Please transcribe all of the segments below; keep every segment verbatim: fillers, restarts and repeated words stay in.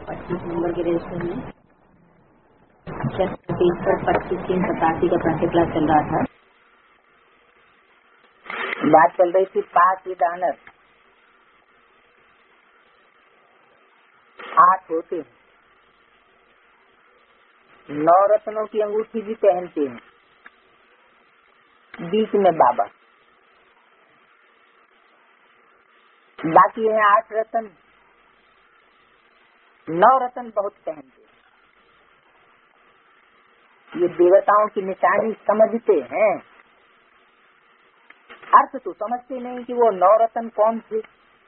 पच्चीस नंबर के रजिस्टर में अक्षर पेज पर पच्चीस तीन सतासी का प्रातः क्लास चल रहा था। बात चल रही थी पांच विधानर आठ होते हैं, नौ रत्नों की अंगूठी भी पहनते हैं, बीच में बाबा, बाकी है आठ रत्न। नौ रत्न बहुत पहनते हैं, ये देवताओं की निशानी समझते हैं, अर्थ तो समझते नहीं कि वो नौ रत्न कौन थे।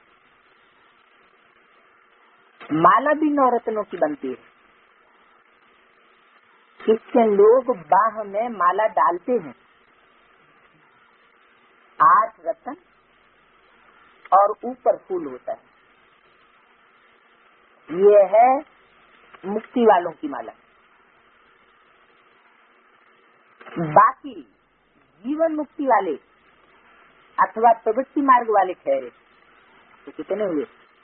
माला भी नौ रत्नों की बनती है, इसके लोग बाह में माला डालते हैं, आठ रत्न और ऊपर फूल होता है। ये है मुक्ति वालों की माला। बाकी जीवन मुक्ति वाले अथवा प्रवृत्ति मार्ग वाले ठहरे तो कितने हुए?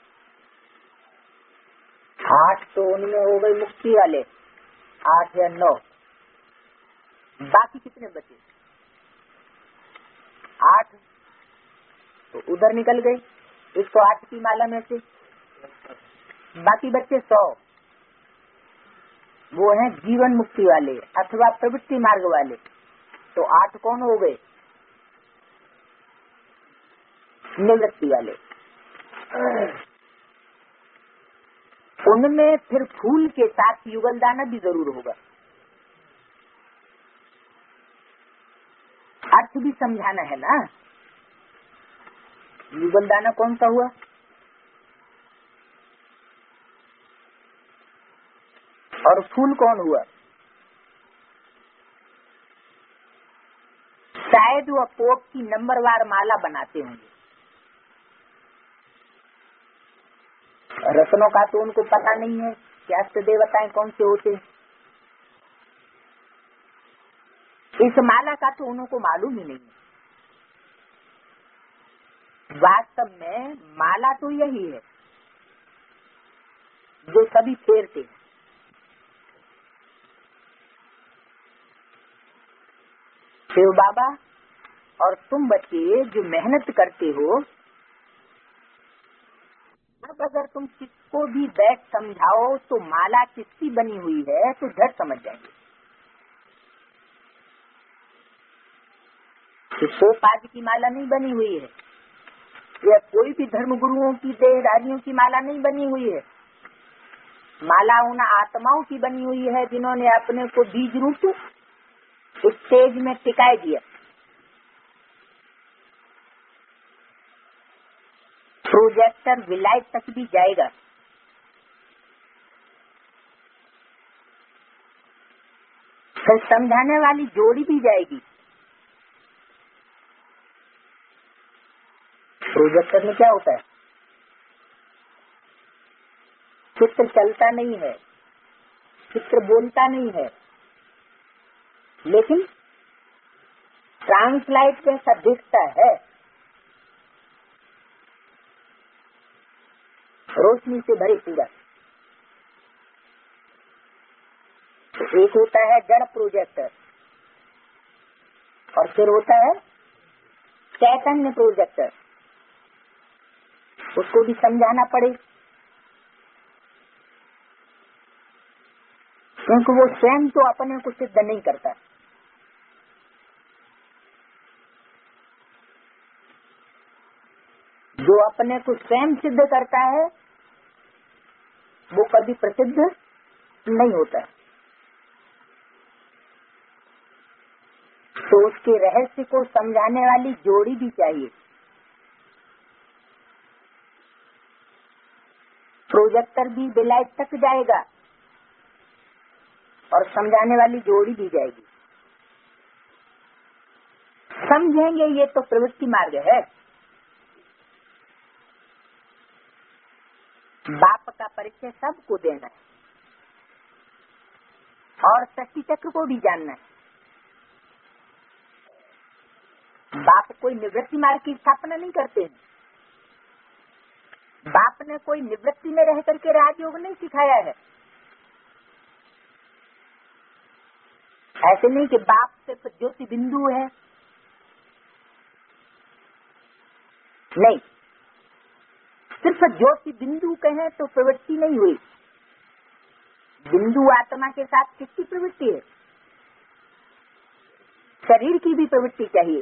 आठ तो उनमें हो गए मुक्ति वाले, आठ या नौ। बाकी कितने बचे? आठ तो उधर निकल गए, एक सौ आठ की माला में से। बाकी बच्चे सौ, वो हैं जीवन मुक्ति वाले अथवा प्रवृत्ति मार्ग वाले। तो आठ कौन हो गए? निवृत्ति वाले। उनमें फिर फूल के साथ युगल दाना भी जरूर होगा। अर्थ भी समझाना है ना। युगल दाना कौन सा हुआ? और फूल कौन हुआ? शायद वह पोप की नंबरवार माला बनाते होंगे। रत्नों का तो उनको पता नहीं है कि अष्ट देवताएं कौन से होते हैं। इस माला का तो उनको मालूम ही नहीं है। वास्तव में माला तो यही है जो सभी फेरते हैं। शिव बाबा और तुम बच्चे जो मेहनत करते हो, अब अगर तुम किसको भी बैठ समझाओ तो माला किसकी बनी हुई है तो झट समझ जाएंगे। पोपाज की माला नहीं बनी हुई है, या कोई भी धर्म गुरुओं की देहधारियों की माला नहीं बनी हुई है। माला उन आत्माओं की बनी हुई है जिन्होंने अपने को बीज रूप उस स्टेज में टिकाए दिया। प्रोजेक्टर विलायत तक भी जाएगा। फिर समझाने वाली जोड़ी भी जाएगी। प्रोजेक्टर में क्या होता है? चित्र चलता नहीं है, चित्र बोलता नहीं है, लेकिन ट्रांसलाइट जैसा दिखता है। रोशनी से भरी पूरा। तो एक होता है जड़ प्रोजेक्टर और फिर होता है चैतन्य प्रोजेक्टर। उसको भी समझाना पड़े, क्योंकि वो स्वयं तो अपने को सिद्ध नहीं करता। जो अपने को स्वयं सिद्ध करता है वो कभी प्रसिद्ध नहीं होता। तो उसके रहस्य को समझाने वाली जोड़ी भी चाहिए। प्रोजेक्टर भी विलायत तक जाएगा और समझाने वाली जोड़ी भी जाएगी। समझेंगे ये तो प्रवृत्ति मार्ग है। बाप का परिचय सबको देना है और शक्ति चक्र को भी जानना है। बाप कोई निवृत्ति मार्ग की स्थापना नहीं करते हैं, बाप ने कोई निवृत्ति में रह करके राजयोग नहीं सिखाया है। ऐसे नहीं कि बाप सिर्फ ज्योति बिंदु है, नहीं, सिर्फ ज्योति बिंदु कहें तो प्रवृत्ति नहीं हुई। बिंदु आत्मा के साथ किसकी प्रवृत्ति है? शरीर की भी प्रवृत्ति चाहिए।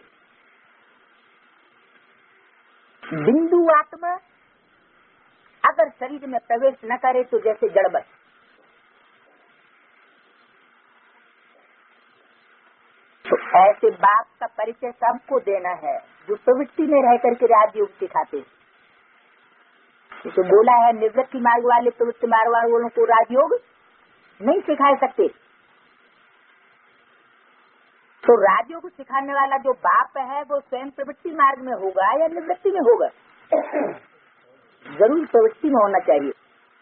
बिंदु आत्मा अगर शरीर में प्रवेश न करे तो जैसे जड़बत। तो ऐसे बाप का परिचय सबको देना है जो प्रवृत्ति में रह करके राजयोग सिखाते हैं। तो बोला है निवृत्ति मार्ग वाले प्रवृत्ति मार्ग वालों को राजयोग नहीं सिखा सकते। तो राजयोग सिखाने वाला जो बाप है वो स्वयं प्रवृत्ति मार्ग में होगा या निवृत्ति में होगा? जरूर प्रवृत्ति में होना चाहिए।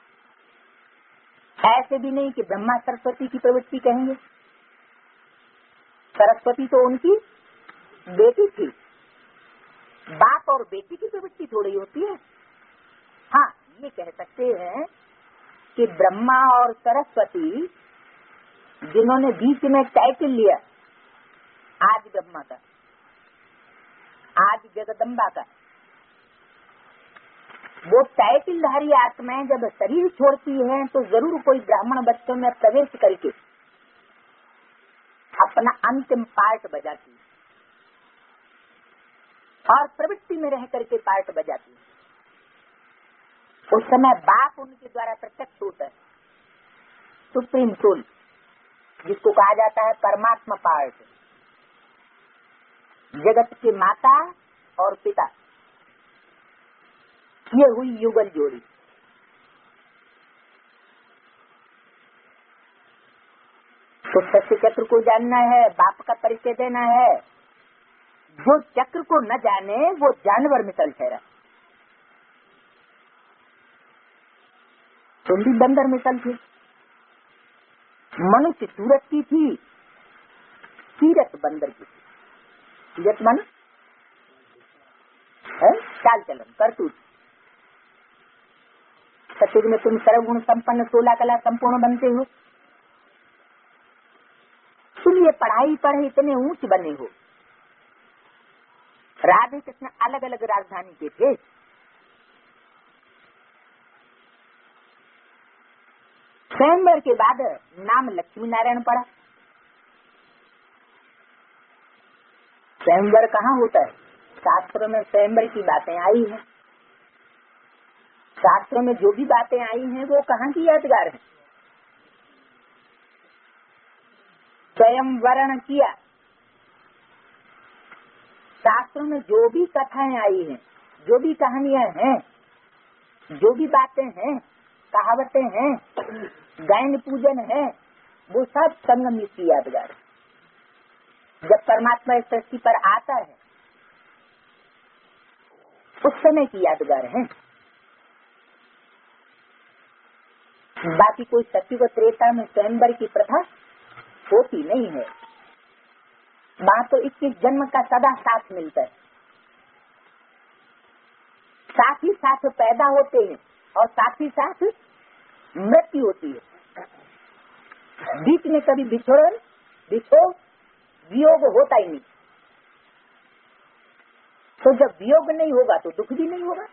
ऐसे भी नहीं कि ब्रह्मा सरस्वती की प्रवृत्ति कहेंगे। सरस्वती तो उनकी बेटी थी, बाप और बेटी की प्रवृत्ति थोड़ी होती है। हाँ, ये कह सकते हैं कि ब्रह्मा और सरस्वती जिन्होंने बीच में टाइटल लिया आज ब्रह्मा का, आज जगदम्बा का, वो टाइटलधारी आत्माएं जब शरीर छोड़ती हैं तो जरूर कोई ब्राह्मण बच्चों में प्रवेश करके अपना अंतिम पार्ट बजाती और प्रवृत्ति में रह करके पार्ट बजाती। उस समय बाप उनके द्वारा प्रत्यक्ष होता है, सुप्रीम सोल, जिसको कहा जाता है परमात्मा पार्ट, जगत के माता और पिता। ये हुई युगल जोड़ी। तो सत्य चक्र को जानना है, बाप का परिचय देना है। जो चक्र को न जाने वो जानवर मिसल ठहरा। तुम भी बंदर मिसल थी। मनुष्य सूरत की थी, सीरत बंदर की थी। सीरत मन है चाल चलन करतूत। सतयुग में तुम सर्वगुण संपन्न सोलह कला संपूर्ण बनते हो। तुम ये पढ़ाई पढ़े इतने ऊंच बने हो। राधे कृष्ण अलग अलग राजधानी के थे। स्वयंवर के बाद नाम लक्ष्मी नारायण पड़ा। स्वयंवर कहाँ होता है? शास्त्रों में स्वयंवर की बातें आई हैं। शास्त्रों में जो भी बातें आई हैं वो कहाँ की यादगार है? स्वयं वर्ण किया। शास्त्रों में जो भी कथाएं आई हैं, जो भी कहानियां हैं, जो भी बातें हैं, कहावतें हैं, गायन पूजन है, वो सब संगम युग की यादगार है। जब परमात्मा इस सृष्टि पर आता है उस समय की यादगार है। बाकी कोई सत्युग त्रेता में स्वयंवर की प्रथा होती नहीं है। वहाँ तो इक्कीस जन्म का सदा साथ मिलता है। साथ ही साथ पैदा होते हैं और साथ ही साथ मृत्यु होती है। बीच में कभी बिछोड़ बिछोड़ वियोग होता ही नहीं। तो जब वियोग नहीं होगा तो दुख भी नहीं होगा।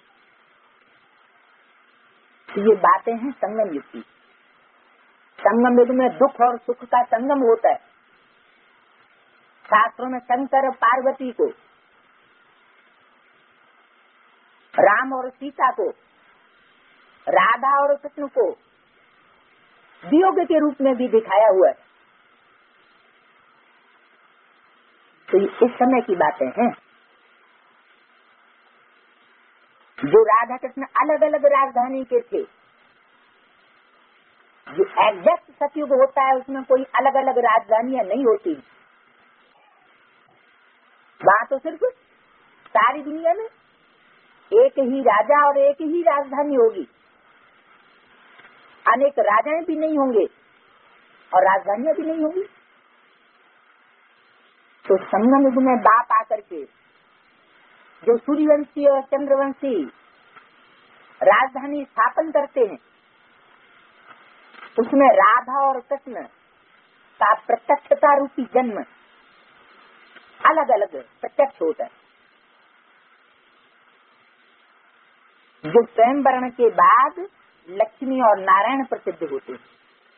तो ये बातें हैं संगम युग की। संगम युग में दुख और सुख का संगम होता है। शास्त्रों में शंकर पार्वती को, राम और सीता को, राधा और कृष्ण को वियोग के रूप में भी दिखाया हुआ है। तो इस समय की बातें हैं। जो राधा कृष्ण अलग अलग राजधानी के थे, जो एग्जैक्ट सतयुग होता है उसमें कोई अलग अलग राजधानियां नहीं होती। वहाँ तो सिर्फ सारी दुनिया में एक ही राजा और एक ही राजधानी होगी। अनेक राजाएं भी नहीं होंगे और राजधानियां भी नहीं होंगी। तो संगम युग में बाप आकर के जो सूर्यवंशी और चंद्रवंशी राजधानी स्थापन करते हैं, उसमें राधा और कृष्ण का प्रत्यक्षता रूपी जन्म अलग अलग प्रत्यक्ष होता है। जो स्वयंवरण के बाद लक्ष्मी और नारायण प्रसिद्ध होते हैं,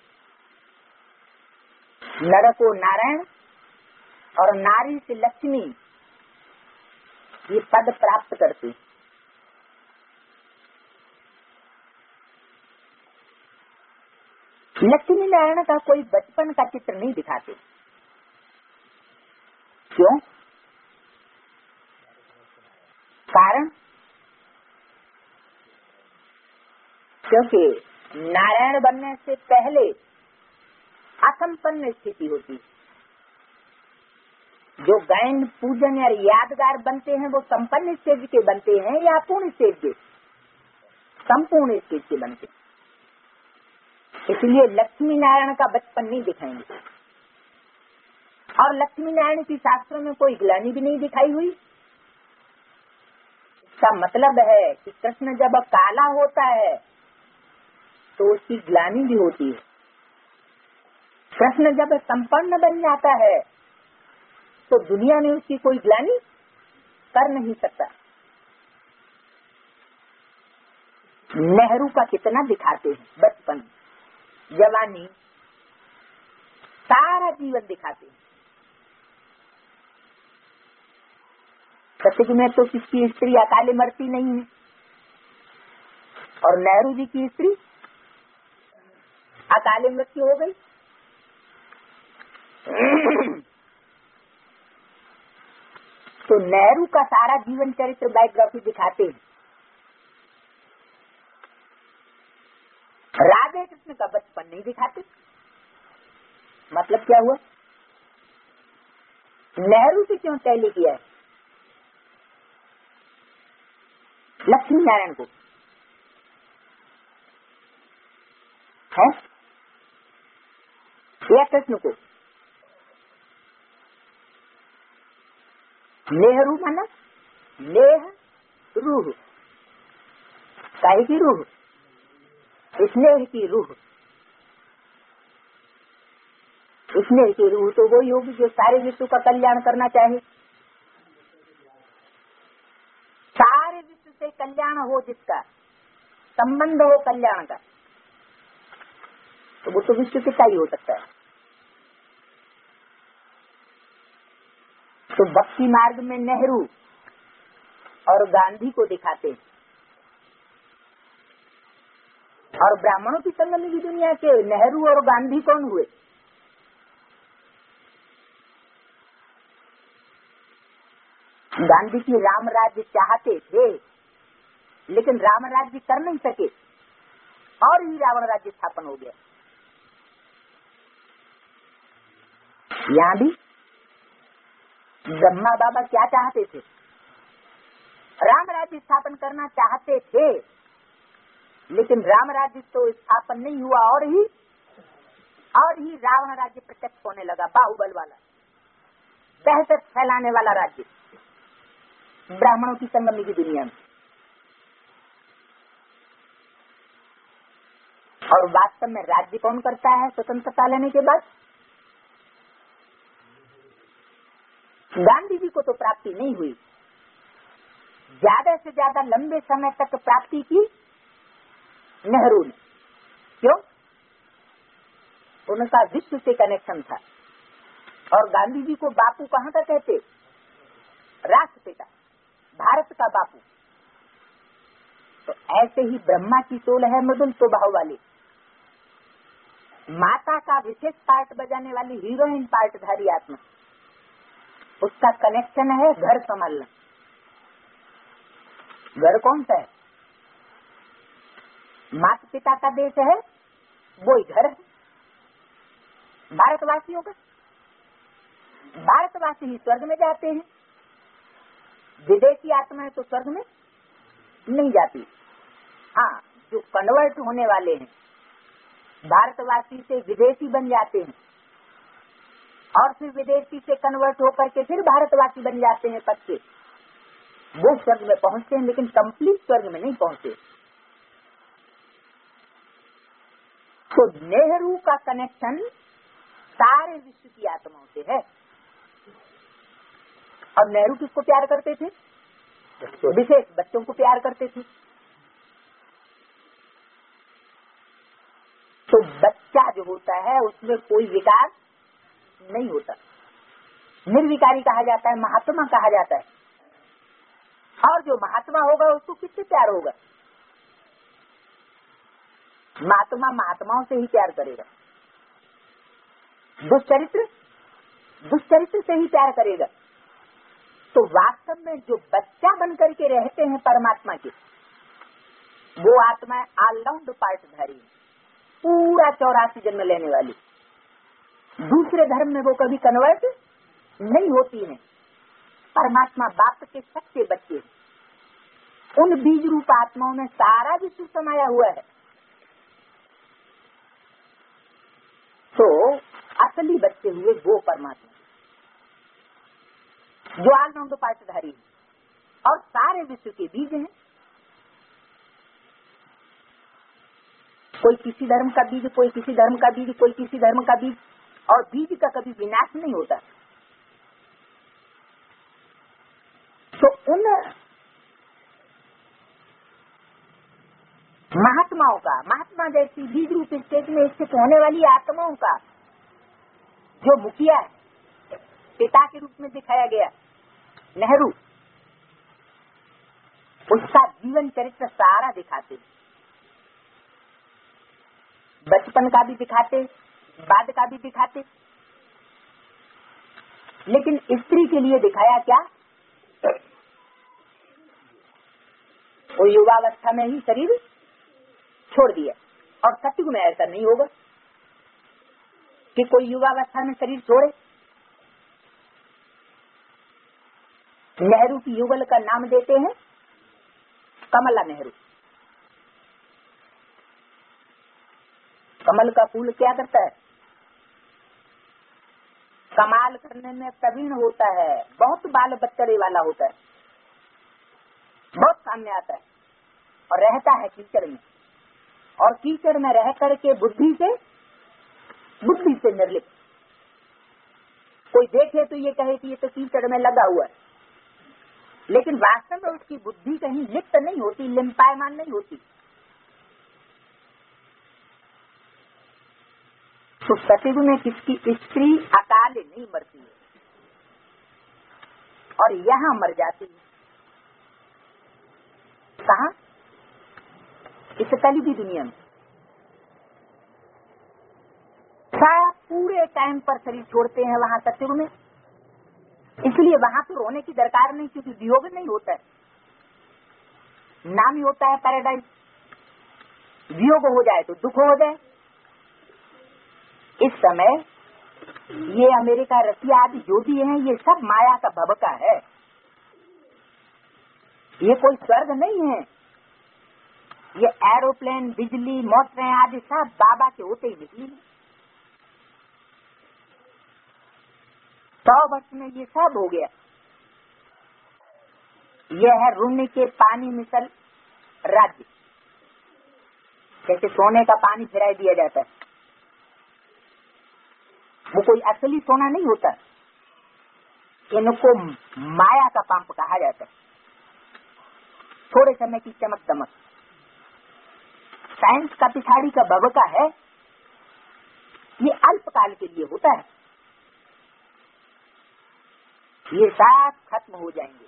नर को नारायण और नारी से लक्ष्मी ये पद प्राप्त करते। लक्ष्मी नारायण का कोई बचपन का चित्र नहीं दिखाते। क्यों? कारण क्योंकि नारायण बनने से पहले असंपन्न स्थिति होती है। जो गायन पूजन या यादगार बनते हैं वो संपन्न स्टेज के बनते हैं या पूर्ण स्टेज के? संपूर्ण स्टेज के बनते हैं। इसलिए लक्ष्मी नारायण का बचपन नहीं दिखाएंगे। और लक्ष्मी नारायण की शास्त्रों में कोई ग्लानि भी नहीं दिखाई हुई। इसका मतलब है कि कृष्ण जब काला होता है तो उसकी ग्लानि भी होती है। कृष्ण जब संपन्न बन जाता है तो दुनिया में उसकी कोई ग्लानि कर नहीं सकता। नेहरू का कितना दिखाते हैं, बचपन, जवानी, सारा जीवन दिखाते हैं। सत्य में तो किसकी स्त्री अकाले मरती नहीं है, और नेहरू जी की स्त्री अकाले मृत्यु हो गई। तो नेहरू का सारा जीवन चरित्र बायोग्राफी दिखाते हैं। राधे कृष्ण का बचपन नहीं दिखाते। मतलब क्या हुआ? नेहरू से क्यों तैली किया है लक्ष्मी नारायण को? है या कृष्ण को? नेहरू माना नेह रूह, काहे की रूह? स्नेह की रूह। स्नेह की रूह तो वही होगी जो सारे विश्व का कल्याण करना चाहे। सारे विश्व से कल्याण हो, जिसका संबंध हो कल्याण का, तो वो तो विश्व पिता ही हो सकता है। तो भक्ति मार्ग में नेहरू और गांधी को दिखाते हैं, और ब्राह्मणों की संगम की दुनिया के नेहरू और गांधी कौन हुए? गांधी की राम राज्य चाहते थे, लेकिन राम राज्य कर नहीं सके और ही रावण राज्य स्थापन हो गया। यहाँ भी ब्रह्मा बाबा क्या चाहते थे? राम राज्य स्थापन करना चाहते थे, लेकिन राम राज्य तो स्थापन नहीं हुआ और ही और ही रावण राज्य प्रत्यक्ष होने लगा। बाहुबल वाला, दहशत फैलाने वाला राज्य ब्राह्मणों की संगमनी की दुनिया में। और वास्तव में राज्य कौन करता है स्वतंत्रता लेने के बाद? गांधी जी को तो प्राप्ति नहीं हुई। ज्यादा से ज्यादा लंबे समय तक प्राप्ति की नेहरू ने। क्यों? उनका विश्व से कनेक्शन था। और गांधी जी को बापू कहाँ का कहते? राष्ट्रपिता, भारत का बापू। तो ऐसे ही ब्रह्मा की सोल है मृदुल स्वभाव वाली, माता का विशेष पार्ट बजाने वाली हीरोइन पार्टधारी आत्मा, उसका कनेक्शन है घर संभालना। घर कौन सा है? माता पिता का देश है, वो ही घर है भारतवासियों का। भारतवासी ही स्वर्ग में जाते हैं, विदेशी आत्माएं तो स्वर्ग में नहीं जाती। हाँ, जो कन्वर्ट होने वाले हैं, भारतवासी से विदेशी बन जाते हैं और फिर विदेशी से कन्वर्ट होकर के फिर भारतवासी बन जाते हैं पद से, वो स्वर्ग में पहुंचते हैं, लेकिन कंप्लीट स्वर्ग में नहीं पहुंचते। तो नेहरू का कनेक्शन सारे विश्व की आत्माओं से है। और नेहरू किसको प्यार करते थे? विशेष बच्चों को प्यार करते थे। तो बच्चा जो होता है उसमें कोई विकार नहीं होता, निर्विकारी कहा जाता है, महात्मा कहा जाता है। और जो महात्मा होगा उसको किससे प्यार होगा? महात्मा महात्माओं से ही प्यार करेगा। दुष्चरित्र दुष्चरित्र से ही प्यार करेगा। तो वास्तव में जो बच्चा बन करके रहते हैं परमात्मा के, वो आत्मा ऑलराउंड पार्टधारी, पूरा चौरासी जन्म लेने वाली। दूसरे धर्म में वो कभी कन्वर्ट नहीं होती है। परमात्मा बाप के सच्चे बच्चे, उन बीज रूप आत्माओं में सारा विश्व समाया हुआ है। तो असली बच्चे हुए वो परमात्मा जो ऑलराउंड पार्टधारी है और सारे विश्व के बीज हैं। कोई किसी धर्म का बीज, कोई किसी धर्म का बीज, कोई किसी धर्म का बीज, और बीज का कभी विनाश नहीं होता। तो उन महात्माओं का, महात्मा जैसी बीज रूप स्टेज में स्थित होने वाली आत्माओं का जो मुखिया है, पिता के रूप में दिखाया गया नेहरू, उसका जीवन चरित्र सारा दिखाते, बचपन का भी दिखाते, बाद का भी दिखाते। लेकिन स्त्री के लिए दिखाया क्या? वो युवावस्था में ही शरीर छोड़ दिया। और सतयुग में ऐसा नहीं होगा कि कोई युवावस्था में शरीर छोड़े। नेहरू की युगल का नाम देते हैं कमला नेहरू। कमल का फूल क्या करता है? कमाल करने में प्रवीण होता है, बहुत बाल बच्चरे वाला होता है, बहुत सामने आता है और रहता है कीचड़ में। और कीचड़ में रह करके बुद्धि से बुद्धि से निर्लिप्त। कोई देखे तो ये कहे कि ये तो कीचड़ में लगा हुआ है, लेकिन वास्तव में उसकी बुद्धि कहीं लिप्त नहीं होती, लिम्पायमान नहीं होती। तो सतयुग में किसकी स्त्री अकाले नहीं मरती है और यहाँ मर जाती है। कहाँ? इस कलियुगी दुनिया में। सारा पूरे टाइम पर शरीर छोड़ते हैं वहाँ सतयुग में, इसलिए वहाँ तो रोने की दरकार नहीं, क्योंकि वियोग नहीं होता है, नाम ही होता है पैराडाइज। वियोग हो जाए तो दुख हो जाए। इस समय ये अमेरिका, रसिया आदि जो भी हैं, ये सब माया का भबका है। ये कोई स्वर्ग नहीं है। ये एरोप्लेन, बिजली, मोटरें आदि सब बाबा के होते ही निकली। सौ वर्ष में ये सब हो गया। यह है रुन्नी के पानी मिसल राज्य, जैसे सोने का पानी फिराई दिया जाता है। वो कोई असली सोना नहीं होता, इनको माया का पंप कहा जाता है। थोड़े समय की चमक दमक, साइंस का पिछाड़ी का भबका है, ये अल्पकाल के लिए होता है। ये सब खत्म हो जाएंगे,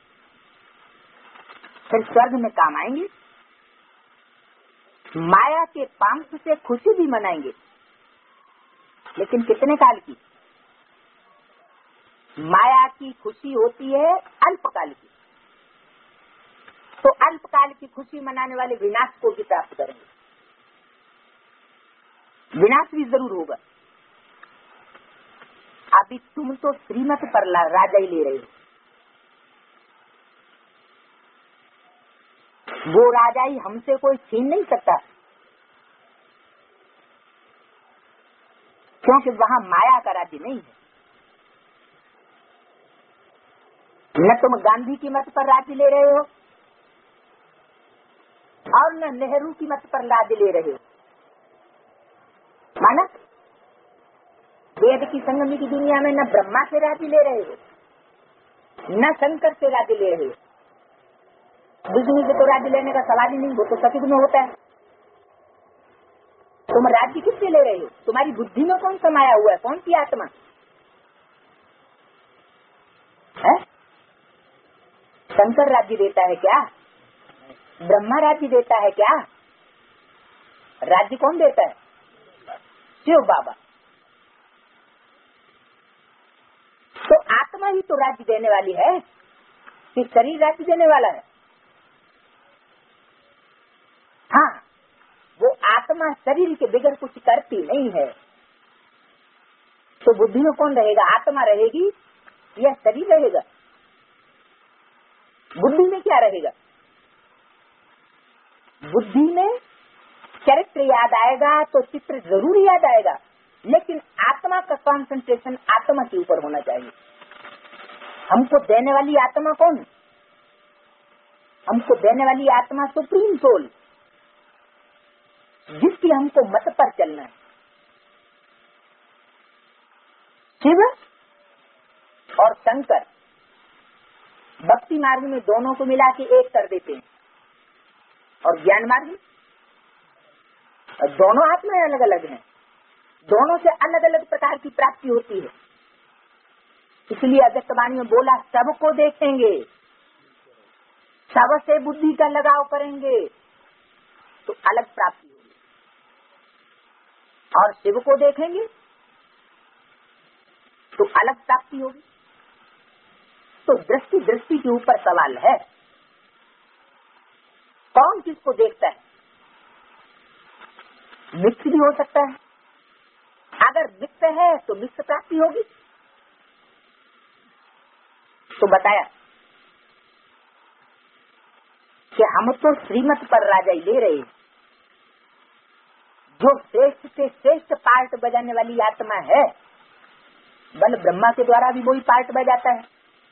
फिर स्वर्ग में काम आएंगे। माया के पंप से खुशी भी मनाएंगे, लेकिन कितने काल की? माया की खुशी होती है अल्पकाल की। तो अल्पकाल की खुशी मनाने वाले विनाश को भी प्राप्त करेंगे। विनाश भी जरूर होगा। अभी तुम तो श्रीमत पर राजा ही ले रहे हो, वो राजा ही हमसे कोई छीन नहीं सकता, क्योंकि वहां माया का राज्य नहीं है। न तुम गांधी की मत पर राज्य ले रहे हो और न नेहरू की मत पर राज्य ले रहे हो। माना वेद की संगम की दुनिया में न ब्रह्मा से राज्य ले रहे हो, न शंकर से राज्य ले रहे हो। विष्णु से तो राज्य लेने का सवाल ही नहीं, वो तो सतयुग में होता है। तुम राज्य किससे ले रहे हो? तुम्हारी बुद्धि में कौन समाया हुआ है? कौन सी आत्मा है? शंकर राज्य देता है क्या? ब्रह्मा राज्य देता है क्या? राज्य कौन देता है? शिव बाबा। तो आत्मा ही तो राज्य देने वाली है कि शरीर राज्य देने वाला है? हाँ, वो आत्मा शरीर के बगैर कुछ करती नहीं है। तो बुद्धि में कौन रहेगा? आत्मा रहेगी या शरीर रहेगा? बुद्धि में क्या रहेगा? बुद्धि में चरित्र याद आएगा तो चित्र जरूर याद आएगा, लेकिन आत्मा का कंसंट्रेशन आत्मा के ऊपर होना चाहिए। हमको देने वाली आत्मा कौन? हमको देने वाली आत्मा सुप्रीम सोल, जिसकी हमको मत पर चलना है। शिव और शंकर भक्ति मार्ग में दोनों को मिला के एक कर देते हैं, और ज्ञान मार्ग में दोनों आत्माएं अलग अलग हैं, दोनों से अलग अलग प्रकार की प्राप्ति होती है। इसलिए अगस्त्यवाणी में बोला सबको देखेंगे, सबसे बुद्धि का लगाव करेंगे तो अलग प्राप्ति होगी, और शिव को देखेंगे तो अलग प्राप्ति होगी। तो दृष्टि दृष्टि के ऊपर सवाल है, कौन किसको देखता है? मिक्स भी हो सकता है। अगर मिक्स है तो मिक्स प्राप्ति होगी। तो बताया कि हम तो श्रीमत पर राजाई ले रहे हैं। जो श्रेष्ठ से श्रेष्ठ पार्ट बजाने वाली आत्मा है, बल ब्रह्मा के द्वारा भी वही पार्ट बजाता है।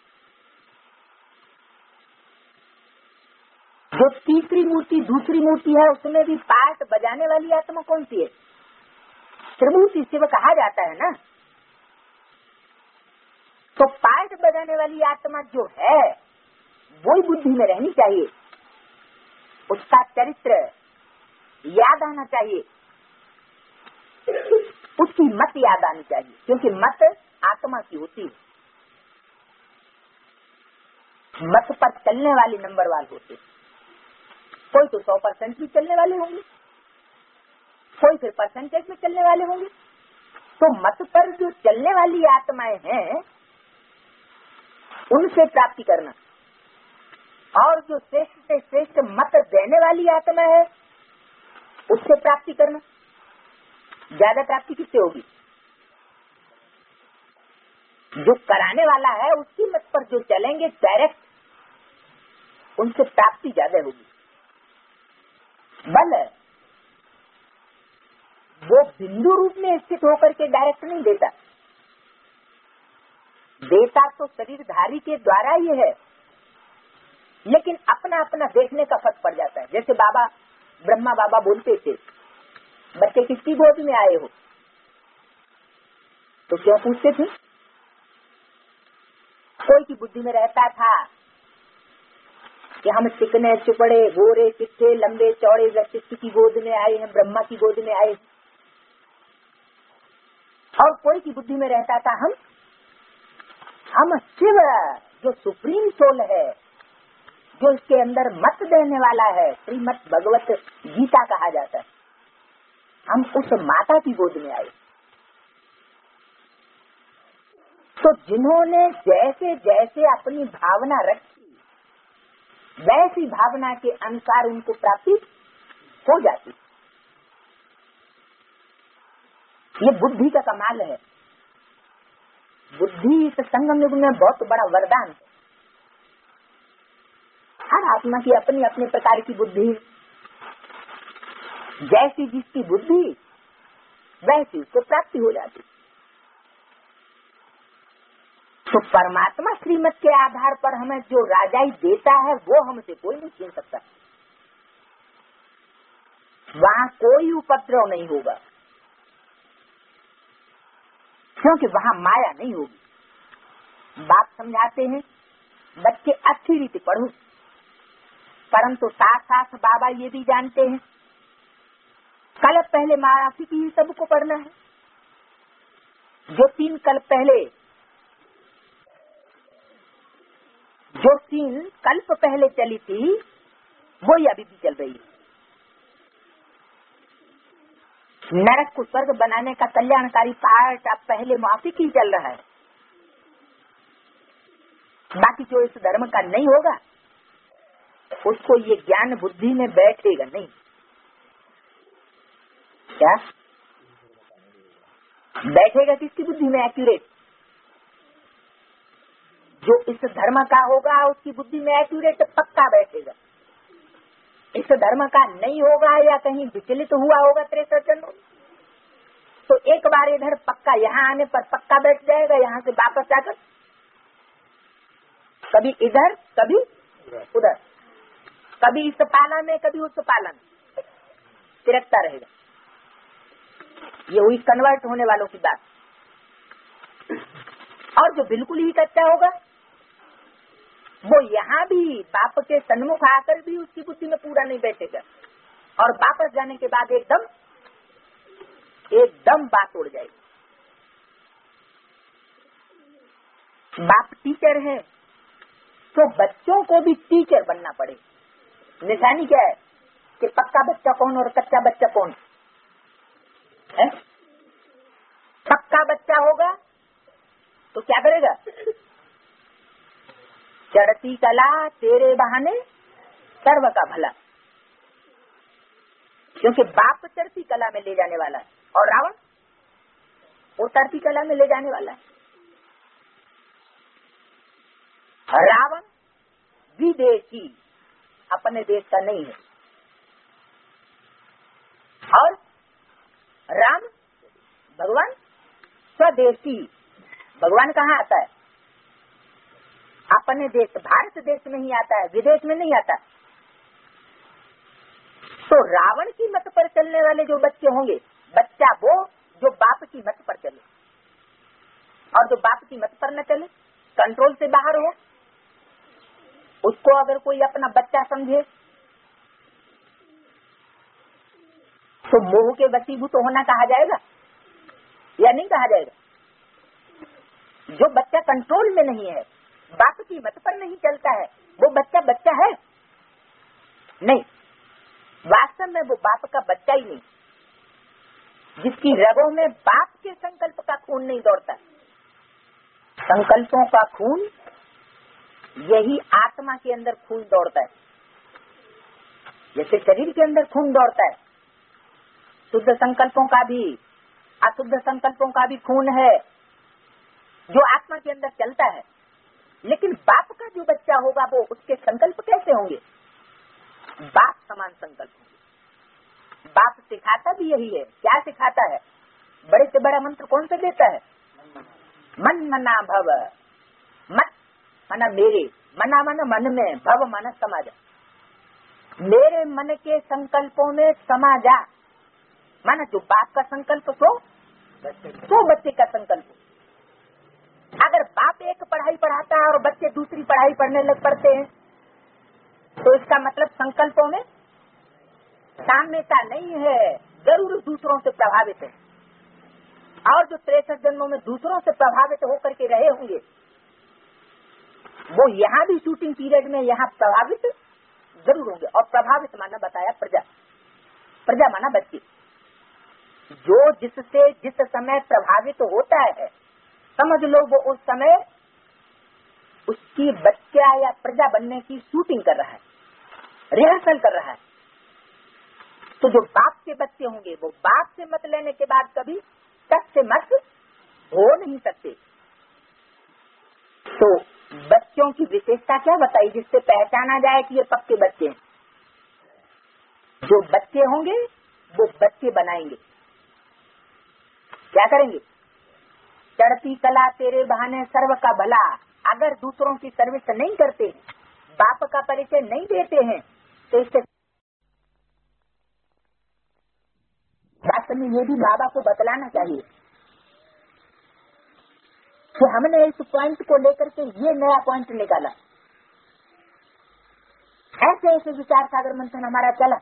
जो तीसरी मूर्ति दूसरी मूर्ति है, उसमें भी पार्ट बजाने वाली आत्मा कौन सी है? त्रिमूर्ति शिव कहा जाता है ना। तो पार्ट बजाने वाली आत्मा जो है वही बुद्धि में रहनी चाहिए, उसका चरित्र याद आना चाहिए, उसकी मत याद आनी चाहिए, क्योंकि मत आत्मा की होती है। मत पर चलने वाले नंबर वाले होते, कोई तो सौ परसेंट भी चलने वाले होंगे, कोई फिर परसेंटेज में चलने वाले होंगे। तो मत पर जो चलने वाली आत्माएं हैं उनसे प्राप्ति करना, और जो श्रेष्ठ से श्रेष्ठ मत देने वाली आत्मा है उससे प्राप्ति करना। ज्यादा प्राप्ति किससे होगी? जो कराने वाला है उसकी मत पर जो चलेंगे डायरेक्ट, उनसे प्राप्ति ज्यादा होगी। बल वो बिंदु रूप में स्थित होकर के डायरेक्ट नहीं देता, देता तो शरीरधारी के द्वारा ही है, लेकिन अपना अपना देखने का फर्क पड़ जाता है। जैसे बाबा ब्रह्मा बाबा बोलते थे, बच्चे किसकी गोद में आए हो? तो क्यों पूछते थे? कोई की बुद्धि में रहता था कि हम चिकने चुपड़े गोरे चिट्टे लंबे चौड़े व्यक्ति की गोद में आए हैं, ब्रह्मा की गोद में आए। और कोई की बुद्धि में रहता था हम हम शिव, जो सुप्रीम सोल है, जो इसके अंदर मत देने वाला है, श्रीमद भगवत गीता कहा जाता है, हम उस माता की गोद में आए। तो जिन्होंने जैसे जैसे अपनी भावना रखी, वैसी भावना के अनुसार उनको प्राप्ति हो जाती। ये बुद्धि का कमाल है। बुद्धि इस संगम युग में बहुत बड़ा वरदान है। हर आत्मा की अपनी अपने प्रकार की बुद्धि, जैसी जिसकी बुद्धि वैसी उसको प्राप्ति हो जाती। तो परमात्मा श्रीमत के आधार पर हमें जो राजाई देता है वो हमसे कोई नहीं छीन सकता। वहाँ कोई उपद्रव नहीं होगा, क्योंकि वहाँ माया नहीं होगी। बाप समझाते हैं बच्चे अच्छी रीति पढ़ो, परंतु साथ साथ बाबा ये भी जानते हैं कल पहले माफी की सबको पढ़ना है। जो तीन कल पहले जो तीन कल्प पहले चली थी वो ही अभी भी चल रही है। नरक को स्वर्ग बनाने का कल्याणकारी पाठ अब पहले माफी की चल रहा है। बाकी जो इस धर्म का नहीं होगा उसको ये ज्ञान बुद्धि में बैठेगा नहीं। क्या बैठेगा किसकी बुद्धि में एक्यूरेट? जो इस धर्म का होगा उसकी बुद्धि में एक्यूरेट पक्का बैठेगा। इस धर्म का नहीं होगा या कहीं विचलित तो हुआ होगा तिरसठ जन्मों तो एक बार इधर पक्का, यहाँ आने पर पक्का बैठ जाएगा, यहाँ से वापस जाकर कभी इधर कभी उधर, कभी इस पाला में कभी उस पाला में तिरकता रहेगा। ये हुई कन्वर्ट होने वालों की बात। और जो बिल्कुल ही कच्चा होगा वो यहाँ भी बाप के सन्मुख आकर भी उसकी बुद्धि में पूरा नहीं बैठेगा और वापस जाने के बाद एकदम एकदम बात उड़ जाएगी। बाप टीचर है तो बच्चों को भी टीचर बनना पड़े। निशानी क्या है कि पक्का बच्चा कौन और कच्चा बच्चा कौन है? पक्का बच्चा होगा तो क्या करेगा? चढ़ती कला तेरे बहाने सर्व का भला, क्योंकि बाप चढ़ती कला में ले जाने वाला है और रावण उतरती कला में ले जाने वाला है। रावण विदेशी अपने देश का नहीं है और राम भगवान स्वदेशी। भगवान कहाँ आता है? अपने देश भारत देश में ही आता है, विदेश में नहीं आता। तो रावण की मत पर चलने वाले जो बच्चे होंगे, बच्चा वो जो बाप की मत पर चले, और जो बाप की मत पर न चले, कंट्रोल से बाहर हो, उसको अगर कोई अपना बच्चा समझे तो मोह के वशीभूत होना कहा जाएगा या नहीं कहा जाएगा? जो बच्चा कंट्रोल में नहीं है, बाप की मत पर नहीं चलता है, वो बच्चा बच्चा है नहीं। वास्तव में वो बाप का बच्चा ही नहीं, जिसकी रगों में बाप के संकल्प का खून नहीं दौड़ता। संकल्पों का खून यही आत्मा के अंदर खून दौड़ता है, जैसे शरीर के अंदर खून दौड़ता है। शुद्ध संकल्पों का भी अशुद्ध संकल्पों का भी खून है जो आत्मा के अंदर चलता है। लेकिन बाप का जो बच्चा होगा वो उसके संकल्प कैसे होंगे? बाप समान संकल्प होंगे। बाप सिखाता भी यही है। क्या सिखाता है? बड़े से बड़ा मंत्र कौन सा देता है? मन मना भव। मत मना मेरे, मना मन मन में, भव मन समाज। मेरे मन के संकल्पों में समा जा। माना जो बाप का संकल्प सो तो बच्चे का संकल्प। अगर बाप एक पढ़ाई पढ़ाता है और बच्चे दूसरी पढ़ाई पढ़ने लग पड़ते हैं तो इसका मतलब संकल्पों में साम्यता नहीं है, जरूर दूसरों से प्रभावित है। और जो तिरसठ जन्मों में दूसरों से प्रभावित होकर के रहे होंगे वो यहाँ भी शूटिंग पीरियड में यहाँ प्रभावित जरूर होंगे। और प्रभावित माना बताया प्रजा, प्रजा माना बच्चे। जो जिससे जिस समय प्रभावित होता है समझ लो वो उस समय उसकी बच्चा या प्रजा बनने की शूटिंग कर रहा है, रिहर्सल कर रहा है। तो जो बाप के बच्चे होंगे वो बाप से मत लेने के बाद कभी तक से मत हो नहीं सकते। तो बच्चों की विशेषता क्या बताई जिससे पहचाना जाए कि ये पक्के बच्चे हैं? जो बच्चे होंगे वो बच्चे बनाएंगे। क्या करेंगे? चढ़ती कला तेरे बहाने सर्व का भला। अगर दूसरों की सर्विस नहीं करते, बाप का परिचय नहीं देते हैं तो इससे वास्तव में ये भी बाबा को बतलाना चाहिए कि हमने इस पॉइंट को लेकर के ये नया पॉइंट निकाला। ऐसे ऐसे विचार सागर मंथन हमारा चला।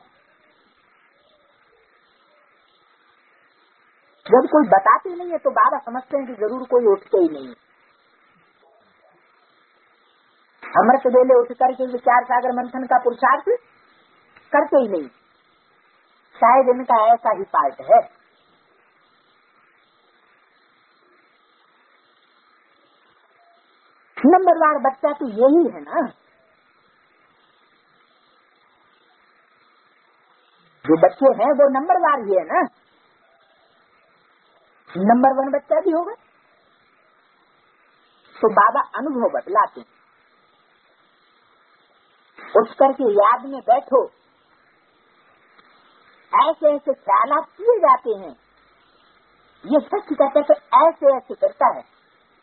जब कोई बताते नहीं है तो बाबा समझते हैं कि जरूर कोई उठते ही नहीं। अमृत वेले उठ करके विचार सागर मंथन का पुरुषार्थ करते ही नहीं। शायद इनका ऐसा ही पार्ट है। नंबरवार बच्चा तो यही है ना, जो बच्चे हैं वो नंबरवार ही है ना। नंबर वन बच्चा भी होगा तो बाबा अनुभव बतलाते हैं। उठ करके याद में बैठो, ऐसे ऐसे ख्यालात किए जाते हैं। ये सच कहते हैं तो ऐसे ऐसे करता है।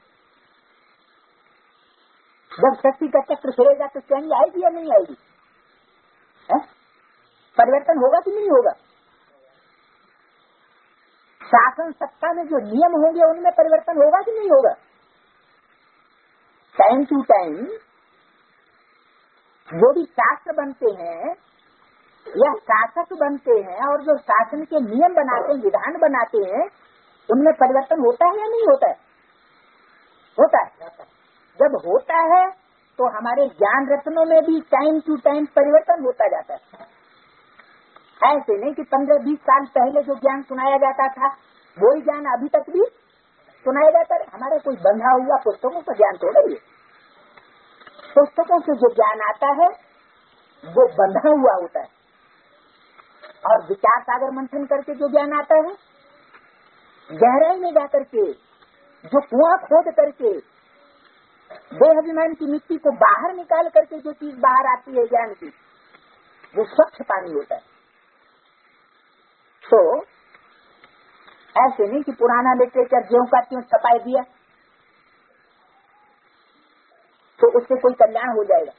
जब शक्ति का चक्र फिरेगा तो चेंज आएगी या नहीं आएगी? है? परिवर्तन होगा कि नहीं होगा? शासन सत्ता में जो नियम होंगे उनमें परिवर्तन होगा कि नहीं होगा? टाइम टू टाइम जो भी शास्त्र बनते हैं या शासक बनते हैं और जो शासन के नियम बनाते हैं, विधान बनाते हैं, उनमें परिवर्तन होता है या नहीं होता है? होता है। जब होता है तो हमारे ज्ञान रत्नों में भी टाइम टू टाइम परिवर्तन होता जाता है। ऐसे नहीं कि पंद्रह बीस साल पहले जो ज्ञान सुनाया जाता था वही ज्ञान अभी तक भी सुनाया जाता है। हमारे कोई बंधा हुआ पुस्तकों का ज्ञान थोड़ा ही है। पुस्तकों से जो ज्ञान आता है वो बंधा हुआ होता है, और विचार सागर मंथन करके जो ज्ञान आता है, गहराई में जाकर के जो कुआं खोद करके देह अभिमान की मिट्टी को बाहर निकाल करके जो चीज बाहर आती है ज्ञान की, वो स्वच्छ पानी होता है। तो ऐसे नहीं कि पुराना लिटरेचर ज्यों का त्यों छपाई दिया तो उससे कोई कल्याण हो जाएगा।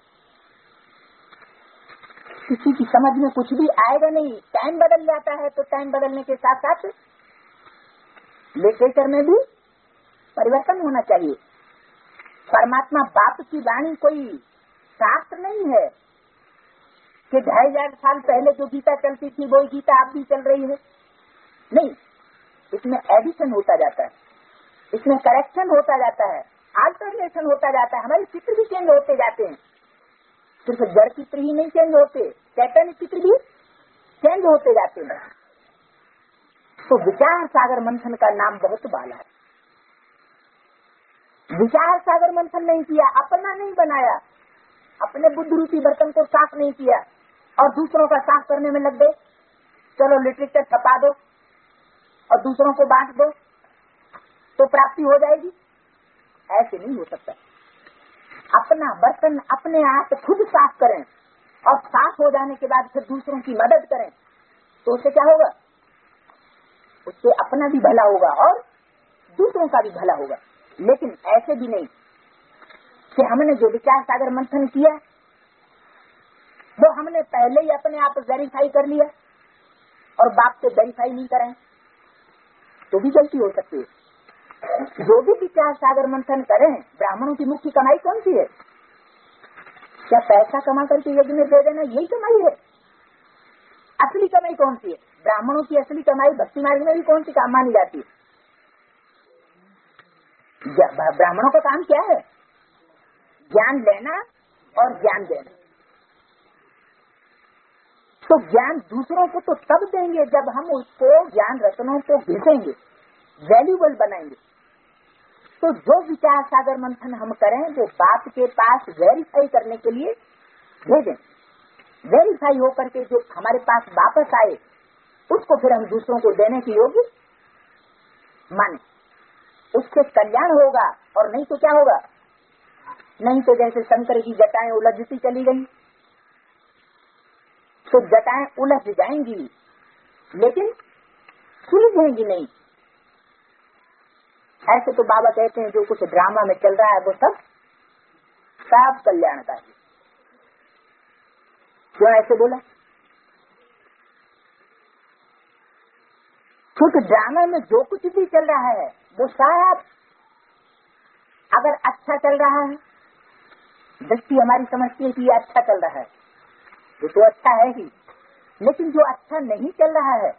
किसी की समझ में कुछ भी आएगा नहीं। टाइम बदल जाता है तो टाइम बदलने के साथ साथ लिटरेचर में भी परिवर्तन होना चाहिए। परमात्मा बाप की वाणी कोई शास्त्र नहीं है कि ढाई हजार साल पहले जो गीता चलती थी वही गीता अब भी चल रही है। नहीं, इसमें एडिशन होता जाता है, इसमें करेक्शन होता जाता है, आल्टरनेशन होता जाता है। हमारे चित्र भी चेंज होते जाते हैं। सिर्फ जड़ चित्र ही नहीं चेंज होते, चैतन्य चित्र भी चेंज होते जाते हैं। तो विचार सागर मंथन का नाम बहुत बाला है। विचार सागर मंथन नहीं किया, अपना नहीं बनाया, अपने बुद्ध रूपी बर्तन को साफ नहीं किया और दूसरों का साफ करने में लग गए। चलो लिटरेचर छपा दो और दूसरों को बांट दो तो प्राप्ति हो जाएगी। ऐसे नहीं हो सकता। अपना बर्तन अपने आप खुद साफ करें और साफ हो जाने के बाद फिर दूसरों की मदद करें तो उससे क्या होगा? उससे अपना भी भला होगा और दूसरों का भी भला होगा। लेकिन ऐसे भी नहीं कि हमने जो विचार सागर मंथन किया वो हमने पहले ही अपने आप वेरीफाई कर लिया और बाप से वेरीफाई नहीं कराएं तो भी गलती हो सकती है। जो भी विचार सागर मंथन करें, ब्राह्मणों की मुख्य कमाई कौन सी है? क्या पैसा कमा करके यज्ञ में दे देना यही कमाई है? असली कमाई कौन सी है? ब्राह्मणों की असली कमाई भक्ति मार्ग में भी कौन सी काम मानी जाती है? ब्राह्मणों का काम क्या है? ज्ञान लेना और ज्ञान देना। तो ज्ञान दूसरों को तो तब देंगे जब हम उसको ज्ञान रत्नों को घिसेंगे, वैल्यूबल बनाएंगे। तो जो विचार सागर मंथन हम करें वो बाप के पास वेरीफाई करने के लिए भेजें। वेरीफाई होकर के जो हमारे पास वापस आए उसको फिर हम दूसरों को देने के योग्य माने। उससे कल्याण होगा और नहीं तो क्या होगा? नहीं तो जैसे शंकर की जटाएं उलझती चली गई तो जटाएं उलझ जाएंगी लेकिन सुलझेंगी नहीं। ऐसे तो बाबा कहते हैं जो कुछ ड्रामा में चल रहा है वो सब सब कल्याणकारी। क्यों ऐसे बोला? क्योंकि ड्रामा में जो कुछ भी चल रहा है वो सब अगर अच्छा चल रहा है, दृष्टि हमारी समझती है कि ये अच्छा चल रहा है, ये तो अच्छा है ही, लेकिन जो अच्छा नहीं चल रहा है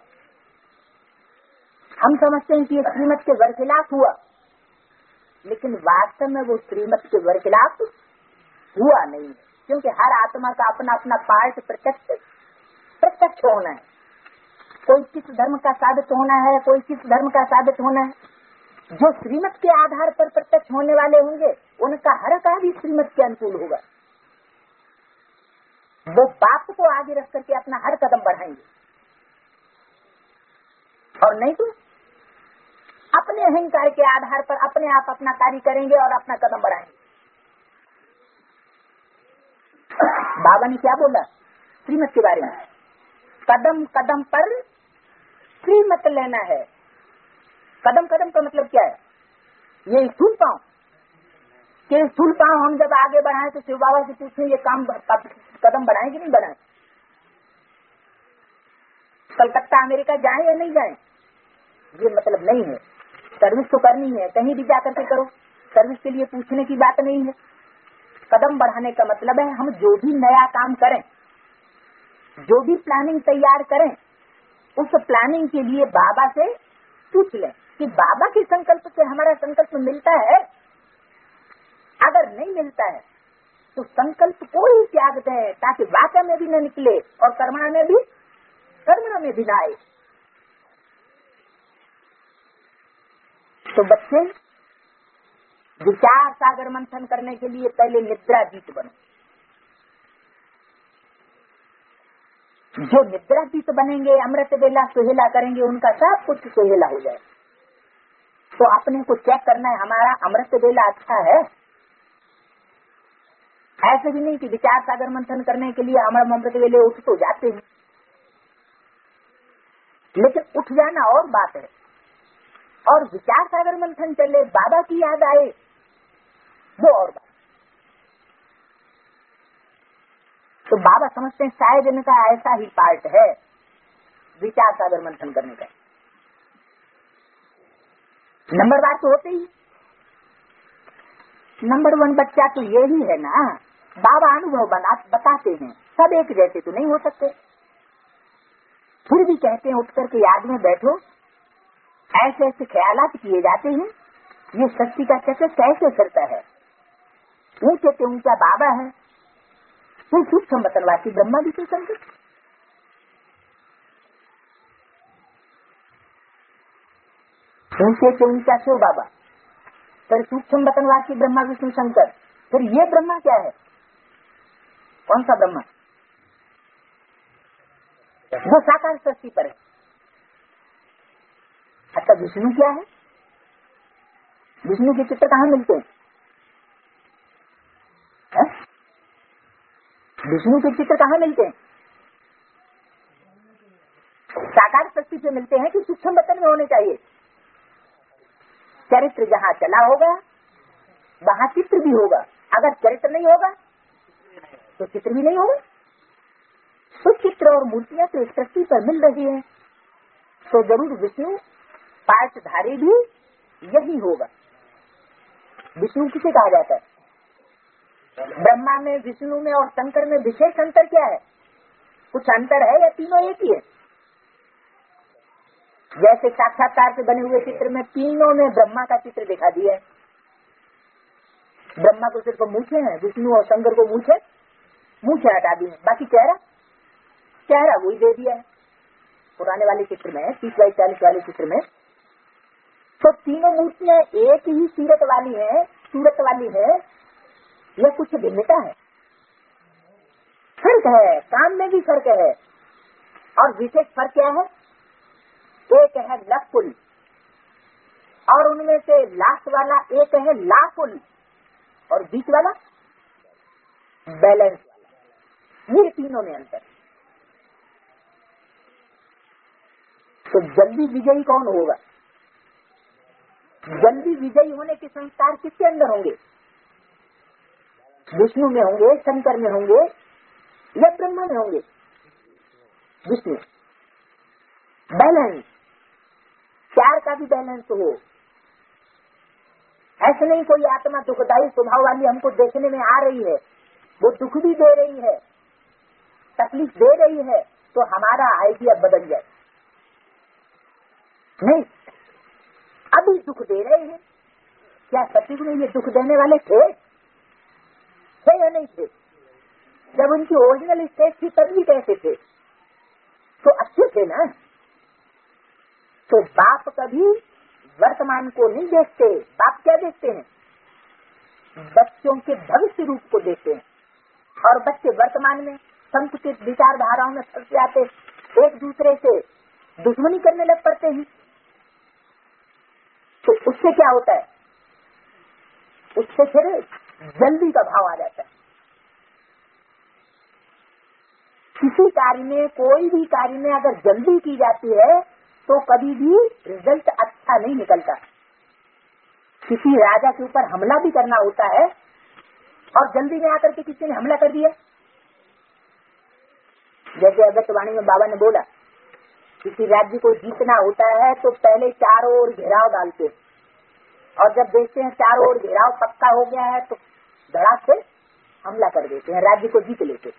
हम समझते हैं कि ये श्रीमत के बरखिलाफ हुआ, लेकिन वास्तव में वो श्रीमत के बरखिलाफ हुआ नहीं है, क्योंकि हर आत्मा का अपना अपना पार्ट प्रत्यक्ष प्रत्यक्ष होना है। कोई किस धर्म का साबित होना है, कोई किस धर्म का साबित होना है। जो श्रीमत के आधार पर प्रत्यक्ष होने वाले होंगे उनका हर कार्य श्रीमत के अनुकूल होगा। वो बाप को आगे रख करके अपना हर कदम बढ़ाएंगे, और नहीं तो अपने अहंकार के आधार पर अपने आप अपना कार्य करेंगे और अपना कदम बढ़ाएंगे। बाबा ने क्या बोला श्रीमत के बारे में? कदम कदम पर श्रीमत लेना है। कदम कदम का मतलब क्या है? ये स्थूल पांव के स्थूल पांव हम जब आगे बढ़ाएं तो शिव बाबा से पूछें ये काम कदम बढ़ाएं कि नहीं बढ़ाएं? कलकत्ता अमेरिका जाएं या नहीं जाएं, ये मतलब नहीं है। सर्विस तो करनी है, कहीं भी जाकर के करो, सर्विस के लिए पूछने की बात नहीं है। कदम बढ़ाने का मतलब है हम जो भी नया काम करें, जो भी प्लानिंग तैयार करें, उस प्लानिंग के लिए बाबा से पूछ लें कि बाबा के संकल्प से हमारा संकल्प मिलता है। अगर नहीं मिलता है तो संकल्प को ही त्याग दें, ताकि वाक्य में भी न निकले और कर्मणा में भी कर्मणा में भी न आए। तो बच्चे विचार सागर मंथन करने के लिए पहले निद्राजीत बनो। जो निद्राजीत बनेंगे, अमृत वेला सुहेला करेंगे, उनका सब कुछ सुहेला हो जाए। तो अपने को चेक करना है हमारा अमृत वेला अच्छा है। ऐसे भी नहीं कि विचार सागर मंथन करने के लिए हम अमृत वेले उठ तो जाते हैं, लेकिन उठ जाना और बात है, और विचार सागर मंथन चले बाबा की याद आए वो और बात। तो बाबा समझते हैं शायद इनका ऐसा ही पार्ट है विचार सागर मंथन करने का। नंबर बार तो होते ही नंबर वन बच्चा तो यही है ना। बाबा अनुभव बना बताते हैं, सब एक जैसे तो नहीं हो सकते, फिर भी कहते हैं उठ करके याद में बैठो। ऐसे ऐसे ख्यालात किए जाते हैं, ये शक्ति का चक्र कैसे चलता है। ऊंचे से ऊंचा बाबा है, तो सूक्ष्म बतनवासी ब्रह्मा भी तो संकट। ऊंचे से ऊंचा क्यों बाबा, फिर सूक्ष्म बतनवासी ब्रह्मा विष्णु शंकर, फिर ये ब्रह्मा क्या है? कौन सा ब्रह्मा? वो साकार सृष्टि पर है। अच्छा विष्णु क्या है? विष्णु के चित्र कहाँ मिलते हैं? है? विष्णु के चित्र कहाँ मिलते हैं? साकार सृष्टि से मिलते हैं कि सूक्ष्म बतन में होने चाहिए? चरित्र जहाँ चला होगा वहाँ चित्र भी होगा, अगर चरित्र नहीं होगा तो चित्र भी नहीं होगा। तो चित्र और मूर्तियां तो एक सृष्टि पर मिल रही है, तो जरूर विष्णु पार्टधारी भी यही होगा। विष्णु किसे कहा जाता है? ब्रह्मा में, विष्णु में और शंकर में विशेष अंतर क्या है? कुछ अंतर है या तीनों एक ही है? जैसे साक्षात्कार से बने हुए चित्र में तीनों में ब्रह्मा का चित्र दिखा दिया है। ब्रह्मा को सिर्फ मूछे हैं, विष्णु और शंकर को मूछे मूछे हटा दी है, बाकी चेहरा चेहरा वही दे दिया है। पुराने वाले चित्र में, तीस बाई चालीस वाले चित्र में तो तीनों मूर्तियां एक ही सीरत वाली है, सूरत वाली है, या कुछ भिन्नता है? फर्क है, काम में भी फर्क है। और विशेष फर्क क्या है? एक है लफुल और उनमें से लास्ट वाला एक है लाफुल, और बीच वाला बैलेंस वाला। ये तीनों में अंतर। तो जल्दी विजयी कौन होगा? जल्दी विजयी होने के संस्कार किसके अंदर होंगे? विष्णु में होंगे, शंकर में होंगे, या ब्रह्मा में होंगे? विष्णु। बैलेंस, चार का भी बैलेंस हो, ऐसे नहीं कोई आत्मा दुखदायी स्वभाव वाली हमको देखने में आ रही है, वो दुख भी दे रही है, तकलीफ दे रही है, तो हमारा आइडिया बदल जाए। नहीं, अभी दुख दे रहे हैं, क्या सतयुग में ये दुख देने वाले थे थे या नहीं थे? जब उनकी ओरिजिनल स्टेज थी तब भी कैसे थे? तो अच्छे थे ना। तो बाप कभी वर्तमान को नहीं देखते, बाप क्या देखते हैं? बच्चों के भविष्य रूप को देखते हैं। और बच्चे वर्तमान में संकुचित विचारधाराओं में फंस जाते, एक दूसरे से दुश्मनी करने लग पड़ते हैं। तो उससे क्या होता है? उससे फिर जल्दी का भाव आ जाता है। किसी कार्य में, कोई भी कार्य में अगर जल्दी की जाती है तो कभी भी रिजल्ट अच्छा नहीं निकलता। किसी राजा के ऊपर हमला भी करना होता है और जल्दी में आकर के किसी ने हमला कर दिया, जैसे अगस्त्यवाणी में बाबा ने बोला, किसी राज्य को जीतना होता है तो पहले चारों ओर घेराव डालते, और जब देखते हैं चारों ओर घेराव पक्का हो गया है तो धड़ाक से हमला कर देते हैं, राज्य को जीत लेते।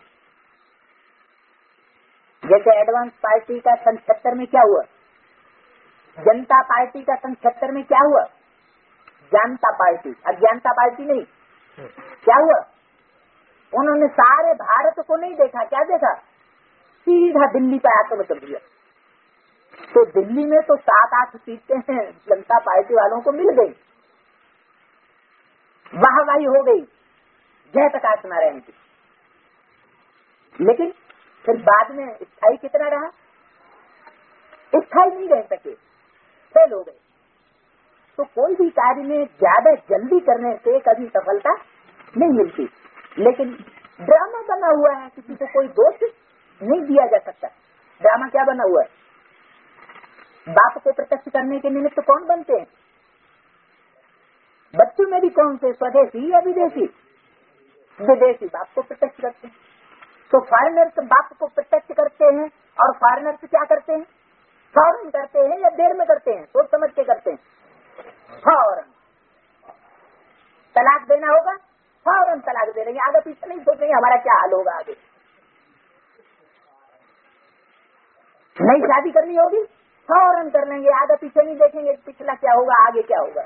जैसे एडवांस पार्टी का सन सत्तर में क्या हुआ, जनता पार्टी का सन सत्तर में क्या हुआ, जनता पार्टी, अज्ञानता पार्टी नहीं, क्या हुआ? उन्होंने सारे भारत को नहीं देखा, क्या देखा? सीधा दिल्ली पर आकर कर दिया। तो दिल्ली में तो सात आठ सीटें हैं जनता पार्टी वालों को मिल गई, वाहवाही हो गई, जय प्रकाश नारायण की। लेकिन फिर बाद में स्थायी कितना रहा? स्थायी नहीं रह सके, फेल हो गए। तो कोई भी कार्य में ज्यादा जल्दी करने से कभी सफलता नहीं मिलती। लेकिन ड्रामा बना हुआ है, किसी को कोई दोष नहीं दिया जा सकता। ड्रामा क्या बना हुआ है? बाप को प्रत्यक्ष करने के निमित्त कौन बनते हैं? बच्चों में भी कौन से, स्वदेशी या विदेशी? विदेशी बाप को प्रत्यक्ष करते हैं। तो फॉरेनर्स बाप को प्रत्यक्ष करते हैं, और फॉरेनर्स क्या करते हैं? फौरन करते हैं या देर में करते हैं? सोच समझ के करते हैं। फौरन तलाक देना होगा, फौरन तलाक दे देंगे, आगे पीछे नहीं सोचेंगे हमारा क्या हाल होगा आगे। नई शादी करनी होगी, फौरन कर लेंगे, आगे पीछे नहीं देखेंगे पिछला क्या होगा आगे क्या होगा।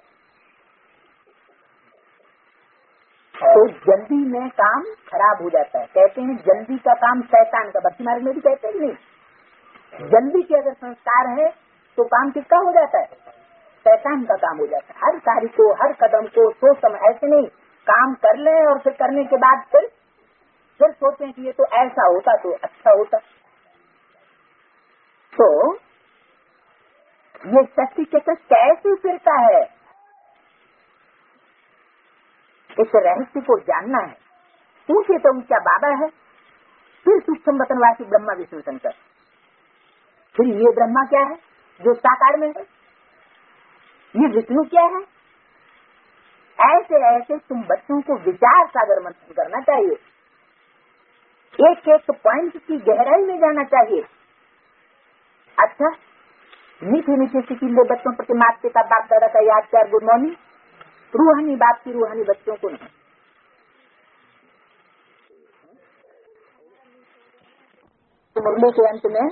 तो जल्दी में काम खराब हो जाता है। कहते हैं जल्दी का काम शैतान का, भक्ति मार्ग में भी कहते हैं नहीं, जल्दी के अगर संस्कार है तो काम किसका हो जाता है? शैतान का काम हो जाता है। हर कार्य को, हर कदम को सोच समझ, ऐसे नहीं काम कर ले और फिर करने के बाद फिर फिर सोचें कि ये तो ऐसा होता तो अच्छा होता। तो ये शक्ति चक्र कैसे फिरता है, इस रहस्य को जानना है। पूछे तो क्या बाबा है, फिर सूक्ष्म वतनवासी ब्रह्मा विष्णु शंकर, फिर ये ब्रह्मा क्या है जो साकार में है, ये विष्णु क्या है। ऐसे ऐसे तुम बच्चों को विचार सागर मंथन करना चाहिए, एक एक पॉइंट की गहराई में जाना चाहिए। अच्छा, मीठे मीठे सिकिंदे बच्चों प्रति माता पिता बाप दादा का याद कर गुड मॉर्निंग, रूहानी बाप की रूहानी बच्चों को नहीं। तो मुरली के अंत में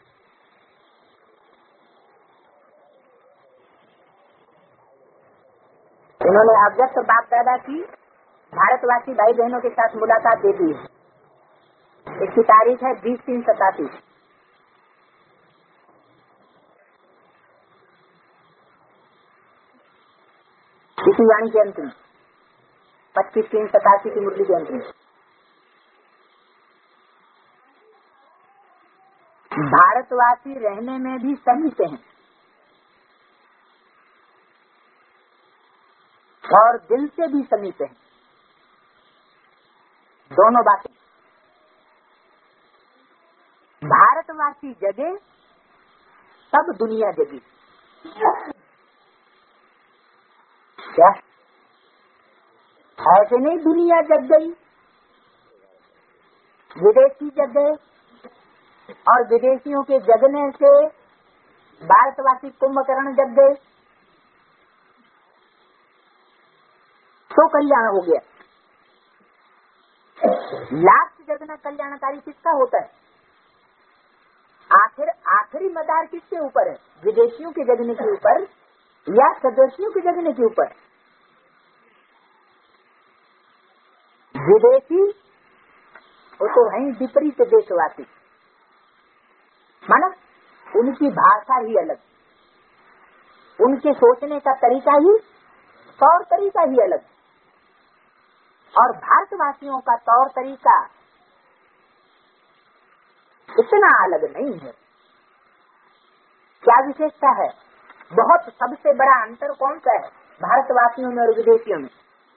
उन्होंने अव्यक्त बाप दादा की भारतवासी भाई बहनों के साथ मुलाकात दे दी है। इसकी तारीख है बीस तीन सतासी। इसी वाणी के अंत में पच्चीस तीन सतासी की मुरली के अंत में भारतवासी रहने में भी समीप हैं और दिल से भी समीप हैं, दोनों बातें। भारतवासी जगे तब दुनिया जगी। क्या ऐसे नहीं दुनिया जग गई, विदेशी जग गए, और विदेशियों के जगने से भारतवासी कुंभकर्ण जग गए। तो कल्याण हो गया। लास्ट जगना कल्याणकारी किसका होता है? आखिर आखिरी मदार किसके ऊपर है? विदेशियों के जगने के ऊपर या स्वदेशियों के जगने के ऊपर? विदेशी वो तो है विपरीत देशवासी, माना उनकी भाषा ही अलग, उनके सोचने का तरीका ही तौर तरीका ही अलग, और भारतवासियों का तौर तरीका इतना अलग नहीं है। क्या विशेषता है? बहुत सबसे बड़ा अंतर कौन सा है भारतवासियों में और विदेशियों में?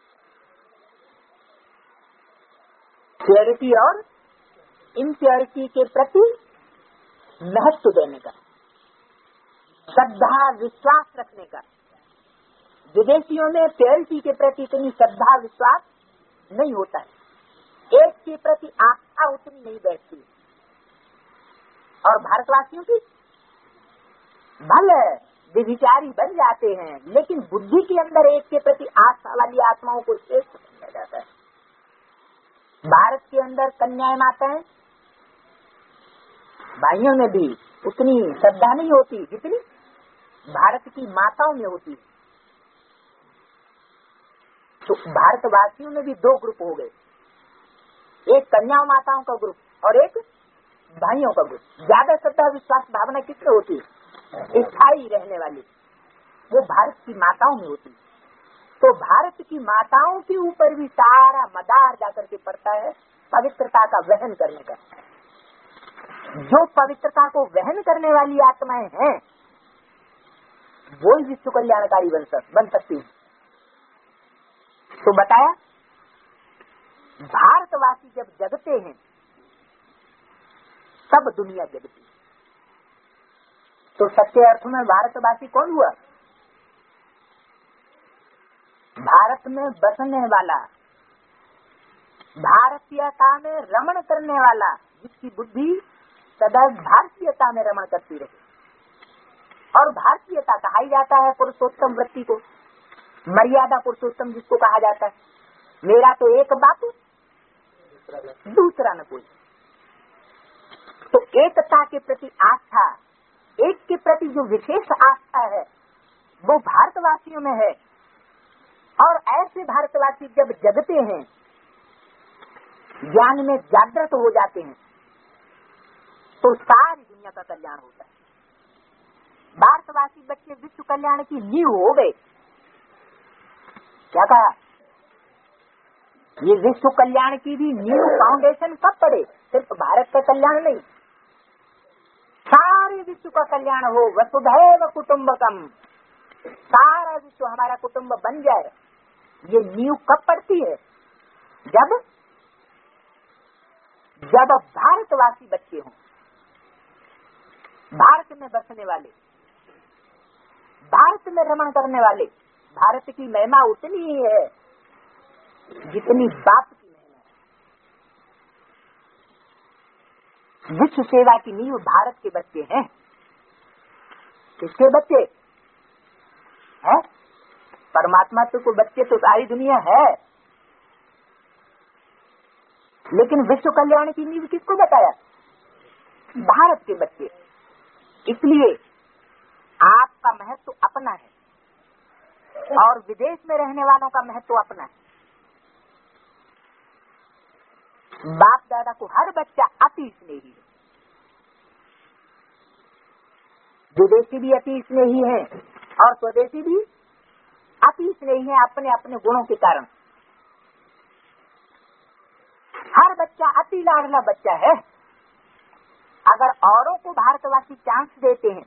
प्योरिटी और इम्प्योरिटी के प्रति महत्व देने का, श्रद्धा विश्वास रखने का। विदेशियों में प्योरिटी के प्रति इतनी श्रद्धा विश्वास नहीं होता है, एक के प्रति आस्था उतनी नहीं बैठती। और भारतवासियों की भले विचारी बन जाते हैं, लेकिन बुद्धि के अंदर एक के प्रति आस्था वाली आत्माओं को श्रेष्ठ समझा जाता है। भारत के अंदर कन्याएं माताएं भाइयों में भी उतनी श्रद्धा नहीं होती जितनी भारत की माताओं में होती। तो भारतवासियों में भी दो ग्रुप हो गए, एक कन्या माताओं का ग्रुप और एक भाइयों का ग्रुप। ज्यादा श्रद्धा विश्वास भावना किसमें होती है? स्थायी रहने वाली, वो भारत की माताओं में होती। तो भारत की माताओं के ऊपर भी सारा मदार जाकर के पड़ता है पवित्रता का वहन करने का। जो पवित्रता को वहन करने वाली आत्माएं हैं वो ही विश्व कल्याणकारी बन सक बन सकती है। तो बताया, भारतवासी जब जगते हैं तब दुनिया जगती। तो सच्चे अर्थ में भारतवासी कौन हुआ? भारत में बसने वाला, भारतीयता में रमण करने वाला, जिसकी बुद्धि सदैव भारतीयता में रमण करती रहे। और भारतीयता कहा ही जाता है पुरुषोत्तम वृत्ति को, मर्यादा पुरुषोत्तम जिसको कहा जाता है। मेरा तो एक बाप दूसरा न कोई। तो एकता के प्रति आस्था, एक के प्रति जो विशेष आस्था है वो भारतवासियों में है। और ऐसे भारतवासी जब जगते हैं, ज्ञान में जागृत हो जाते हैं, तो सारी दुनिया का कल्याण होता है। भारतवासी बच्चे विश्व कल्याण की नींव हो गए। क्या कहा? ये विश्व कल्याण की भी नींव फाउंडेशन कब पड़े? सिर्फ भारत का कल्याण नहीं, सारे विश्व का कल्याण हो। वसुधैव कुटुंबकम, सारा विश्व हमारा कुटुंब बन जाए। ये नींव कब पड़ती है? जब जब भारतवासी बच्चे हों, भारत में बसने वाले, भारत में रमण करने वाले। भारत की महिमा उतनी ही है जितनी बाप की महिमा है। विश्व सेवा की नींव भारत के बच्चे हैं। किसके बच्चे हैं? परमात्मा तो को बच्चे तो सारी दुनिया है, लेकिन विश्व कल्याण की नींव किसको बताया? भारत के बच्चे। इसलिए आपका महत्व अपना है और विदेश में रहने वालों का महत्व अपना है। बाप दादा को हर बच्चा अति स्नेही है, विदेशी भी अति स्नेही है और स्वदेशी भी अति स्नेही है अपने अपने गुणों के कारण। हर बच्चा अति लाडला बच्चा है। अगर औरों को भारतवासी चांस देते हैं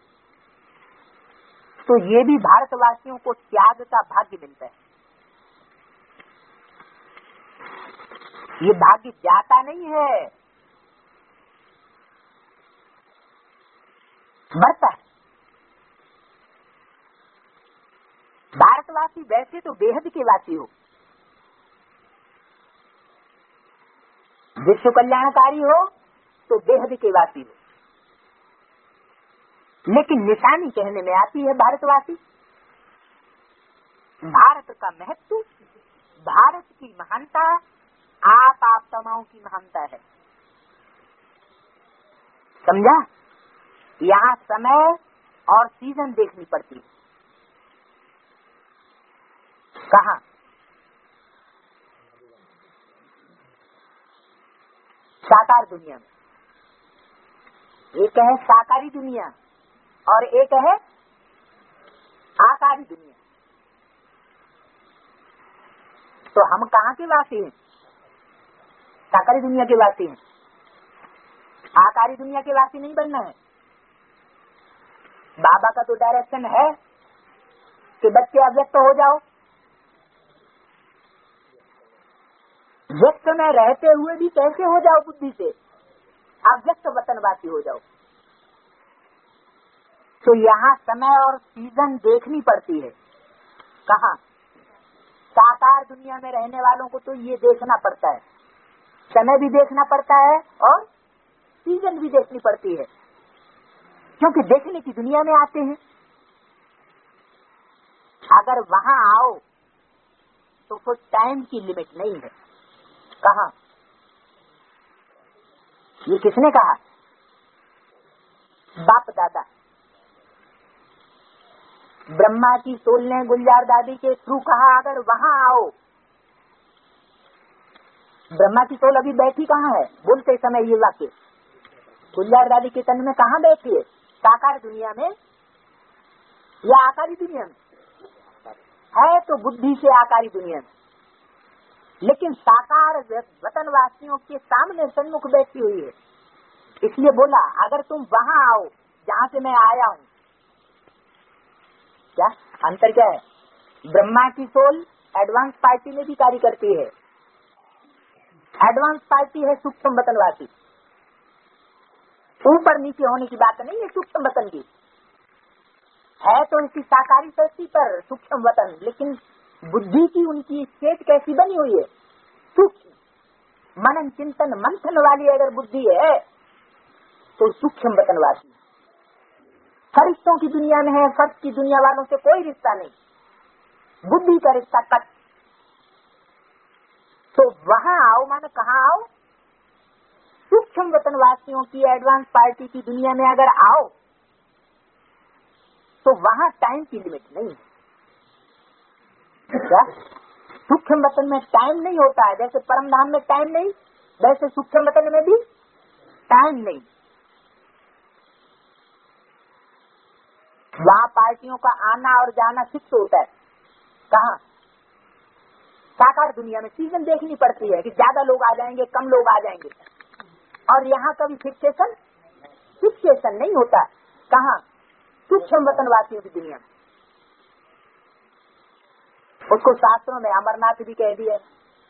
तो ये भी भारतवासियों को त्याग का भाग्य मिलता है। ये भाग्य जाता नहीं है, बढ़ता है। भारतवासी वैसे तो बेहद के वासी हो, विश्व कल्याणकारी हो तो बेहद के वासी हो, लेकिन निशानी कहने में आती है भारतवासी। भारत का महत्व, भारत की महानता आप आत्माओं की महानता है। समझा? यहाँ समय और सीजन देखनी पड़ती है। कहाँ? साकार दुनिया में। एक है साकारी दुनिया और एक है आकारी दुनिया। तो हम कहाँ के वासी हैं? साकारी दुनिया के वासी हैं। आकारी दुनिया के वासी नहीं बनना है। बाबा का तो डायरेक्शन है कि बच्चे अव्यक्त हो जाओ, व्यक्त में रहते हुए भी कैसे हो जाओ बुद्धि से, अव्यक्त वतनवासी हो जाओ। तो यहाँ समय और सीजन देखनी पड़ती है। कहाँ? साकार दुनिया में रहने वालों को तो ये देखना पड़ता है, समय भी देखना पड़ता है और सीजन भी देखनी पड़ती है, क्योंकि देखने की दुनिया में आते हैं। अगर वहां आओ तो फिर टाइम की लिमिट नहीं है। कहाँ? ये किसने कहा? बाप दादा ब्रह्मा की सोल ने गुलजार दादी के थ्रू कहा, अगर वहां आओ। ब्रह्मा की सोल अभी बैठी कहाँ है? बोलते समय ये वाक्य गुलजार दादी के तन में कहाँ बैठी है? साकार दुनिया में या आकारी दुनिया में? है तो बुद्धि से आकारी दुनिया में, लेकिन साकार वतनवासियों के सामने सन्मुख बैठी हुई है। इसलिए बोला अगर तुम वहां आओ जहां से मैं आया हूं। क्या अंतर क्या है? ब्रह्मा की सोल एडवांस पार्टी में भी कार्य करती है। एडवांस पार्टी है सूक्ष्म वतनवासी। ऊपर नीचे होने की बात नहीं है सूक्ष्म वतन की, है तो इसकी साकारी सृष्टि पर सूक्ष्म वतन, लेकिन बुद्धि की उनकी स्टेट कैसी बनी हुई है? सूक्ष्म। मनन चिंतन मंथन वाली अगर बुद्धि है तो सूक्ष्म वतनवासी। फरिश्तों की दुनिया में है, फर्श की दुनिया वालों से कोई रिश्ता नहीं, बुद्धि का रिश्ता कट। तो वहां आओ माने कहाँ आओ? सूक्ष्म वतनवासियों की एडवांस पार्टी की दुनिया में अगर आओ तो वहां टाइम की लिमिट नहीं है। क्या? सूक्ष्म वतन में टाइम नहीं होता है, जैसे परम धाम में टाइम नहीं, वैसे सूक्ष्म वतन में भी टाइम नहीं। वहां पार्टियों का आना और जाना फिक्स होता है। कहाँ? साकार दुनिया में सीजन देखनी पड़ती है कि ज्यादा लोग आ जाएंगे, कम लोग आ जाएंगे, और यहाँ कभी फिक्सेशन फिक्सेशन नहीं होता। कहाँ? सूक्ष्म वतनवासियों की दुनिया में। उसको शास्त्रों में अमरनाथ भी कह दिया।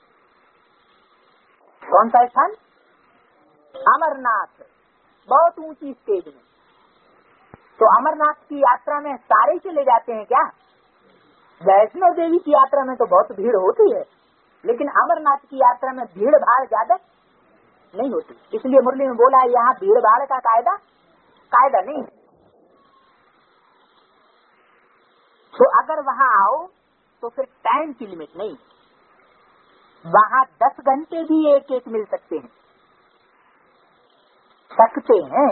कौन सा स्थान? अमरनाथ, बहुत ऊंची स्टेज में। तो अमरनाथ की यात्रा में सारे चले जाते हैं क्या? वैष्णो देवी की यात्रा में तो बहुत भीड़ होती है, लेकिन अमरनाथ की यात्रा में भीड़ भाड़ ज्यादा नहीं होती। इसलिए मुरली में बोला है यहाँ भीड़ भाड़ का कायदा कायदा नहीं। तो अगर वहां आओ तो फिर टाइम की लिमिट नहीं। वहां दस घंटे भी एक एक मिल सकते हैं सकते हैं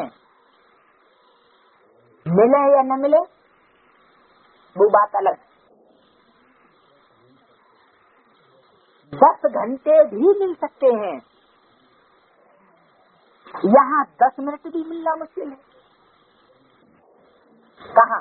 मिले या न मिले वो बात अलग। दस घंटे भी मिल सकते हैं, यहाँ दस मिनट भी मिलना मुश्किल है। कहाँ?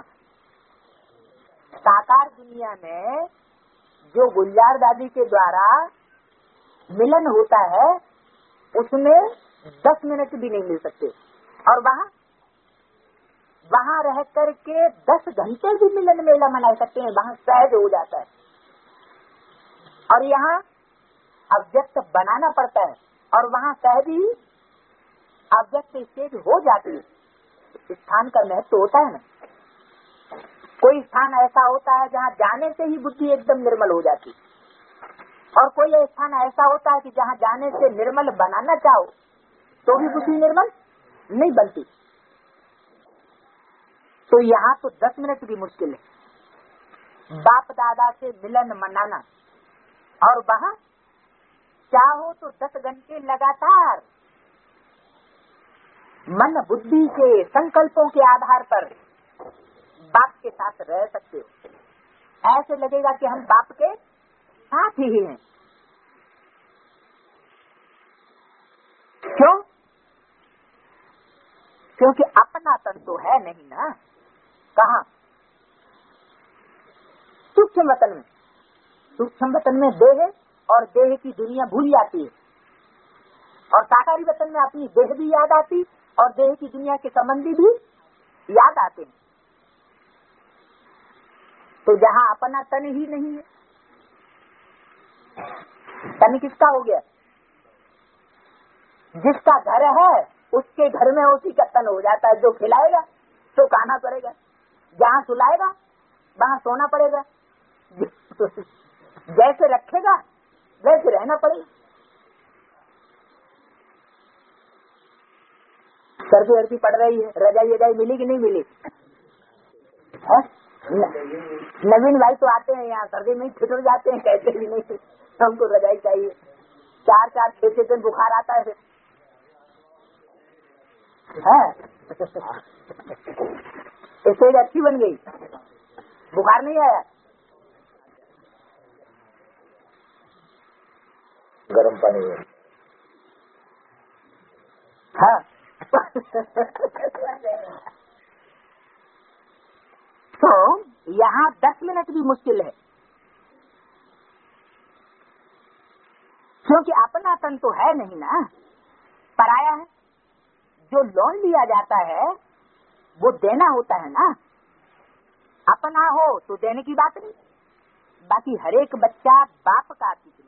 साकार दुनिया में जो गुलजार दादी के द्वारा मिलन होता है उसमें दस मिनट भी नहीं मिल सकते, और वहाँ वहाँ रह करके दस घंटे भी मिलन मेला मना सकते हैं। वहाँ सहज हो जाता है, और यहाँ अव्यक्त बनाना पड़ता है, और वहाँ सहज ही अव्यक्त स्टेज हो जाती है। स्थान का महत्व होता है ना। कोई स्थान ऐसा होता है जहाँ जाने से ही बुद्धि एकदम निर्मल हो जाती, और कोई स्थान ऐसा होता है कि जहाँ जाने से निर्मल बनाना चाहो तो भी बुद्धि निर्मल नहीं बनती। तो यहाँ तो दस मिनट भी मुश्किल है। बाप दादा से मिलन मनाना और वहाँ चाहो तो दस घंटे लगातार मन बुद्धि के संकल्पों के आधार पर बाप के साथ रह सकते हो। ऐसे लगेगा कि हम बाप के साथ ही हैं। क्यों? क्योंकि अपना तन तो है नहीं ना। कहाँ? सूक्ष्म वतन में। सूक्ष्म वतन में देह और देह की दुनिया भूल जाती है, और साकारी वतन में अपनी देह भी याद आती और देह की दुनिया के संबंधी भी याद आते हैं। तो जहाँ अपना तन ही नहीं है, तन किसका हो गया? जिसका घर है उसके घर में उसी का तन हो जाता है। जो खिलाएगा तो खाना पड़ेगा, जहाँ सुलाएगा वहाँ सोना पड़ेगा, जैसे रखेगा वैसे रहना पड़ेगा। सर्दी वर्दी पड़ रही है, रजाई रजाई मिली कि नहीं मिली? है? नवीन भाई तो आते हैं यहाँ, सर्दी में ठिठुर जाते हैं, कहते भी नहीं हमको रजाई चाहिए। चार चार छह छह दिन बुखार आता है। है स्टेज अच्छी बन गई, बुखार नहीं आया। गर्म पानी है। हाँ तो यहाँ दस मिनट भी मुश्किल है, क्योंकि अपना तन तो है नहीं ना, पराया है। जो लोन लिया जाता है वो देना होता है ना। अपना हो तो देने की बात नहीं। बाकी हर एक बच्चा बाप का अति प्रिय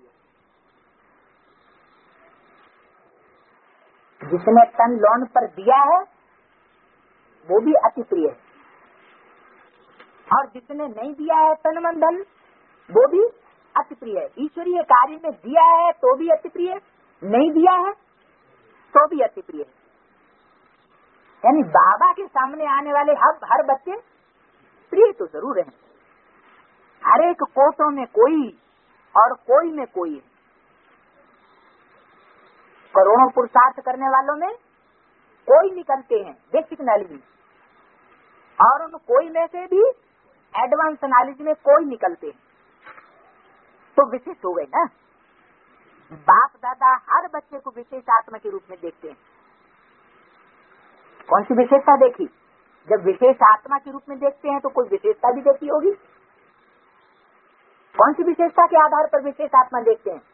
है। जिसने तन लोन पर दिया है वो भी अति प्रिय है, और जिसने नहीं दिया है तन मन धन वो भी अति प्रिय है। ईश्वरीय कार्य में दिया है तो भी अति प्रिय है, नहीं दिया है तो भी अति प्रिय है। यानी बाबा के सामने आने वाले हर हर बच्चे प्रिय तो जरूर है। हर एक कोटों में कोई और कोई में कोई है। करोड़ों पुरुषार्थ करने वालों में कोई निकलते हैं बेसिक नॉलेज में, और उन कोई में से भी एडवांस नॉलेज में कोई निकलते हैं। तो विशेष हो गए ना। बाप दादा हर बच्चे को विशेष आत्मा के रूप में देखते हैं। कौन सी विशेषता देखी? जब विशेष आत्मा के रूप में देखते हैं तो कोई विशेषता भी देखी होगी। कौन सी विशेषता के आधार पर विशेष आत्मा देखते हैं?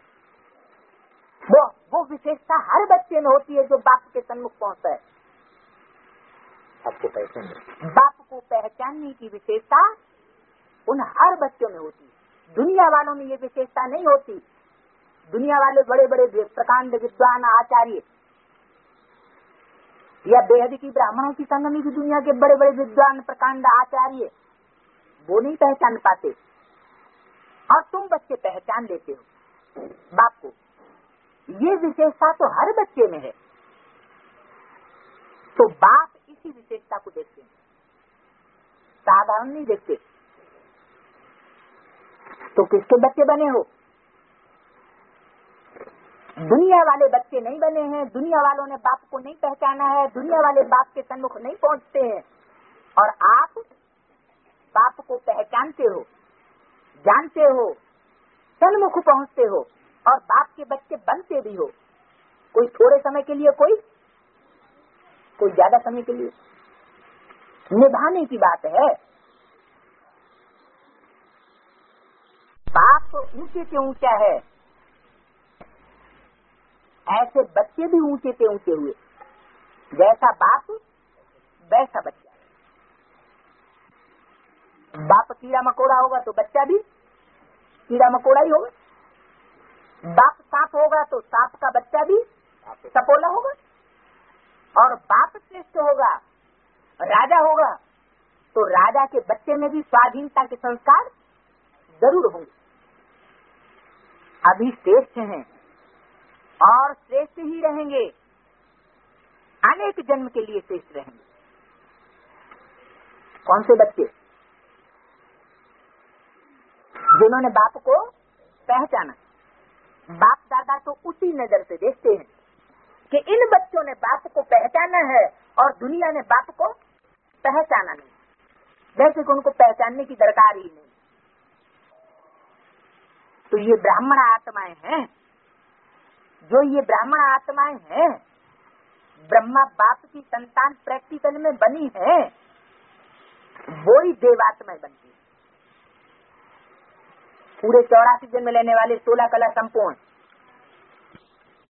वो वो विशेषता हर बच्चे में होती है जो बाप के सन्मुख पहुंचता है। आपको पहचान बाप को पहचानने की विशेषता उन हर बच्चों में होती है। दुनिया वालों में ये विशेषता नहीं होती। दुनिया वाले बड़े बड़े प्रकांड विद्वान आचार्य या बेहद की ब्राह्मणों की संगमी की दुनिया के बड़े बड़े विद्वान प्रकांड आचार्य वो नहीं पहचान पाते, और तुम बच्चे पहचान लेते हो बाप को। ये विशेषता तो हर बच्चे में है। तो बाप इसी विशेषता को देखते हैं, साधारण नहीं देखते। तो किसके बच्चे बने हो? दुनिया वाले बच्चे नहीं बने हैं। दुनिया वालों ने बाप को नहीं पहचाना है। दुनिया वाले बाप के सन्मुख नहीं पहुंचते हैं, और आप बाप को पहचानते हो, जानते हो, सन्मुख पहुंचते हो, और बाप के बच्चे बनते भी हो। कोई थोड़े समय के लिए, कोई कोई ज्यादा समय के लिए। निभाने की बात है। बाप ऊंचे से ऊंचा है, ऐसे बच्चे भी ऊंचे से ऊंचे हुए। जैसा बाप वैसा बच्चा। बाप कीड़ा मकोड़ा होगा तो बच्चा भी कीड़ा मकोड़ा ही होगा। बाप सांप होगा तो सांप का बच्चा भी सपोला होगा। और बाप श्रेष्ठ होगा, राजा होगा, तो राजा के बच्चे में भी स्वाधीनता के संस्कार जरूर होंगे। अभी श्रेष्ठ हैं और श्रेष्ठ ही रहेंगे, अनेक जन्म के लिए श्रेष्ठ रहेंगे। कौन से बच्चे? जिन्होंने बाप को पहचाना। बाप दादा तो उसी नजर से देखते हैं कि इन बच्चों ने बाप को पहचाना है और दुनिया ने बाप को पहचाना नहीं, जैसे कि उनको पहचानने की दरकार ही नहीं। तो ये ब्राह्मण आत्माएं हैं, जो ये ब्राह्मण आत्माएं हैं, ब्रह्मा बाप की संतान प्रैक्टिकल में बनी है, वो ही देवात्माएं बनती है। पूरे चौरासी जन्म लेने वाले सोलह कला संपूर्ण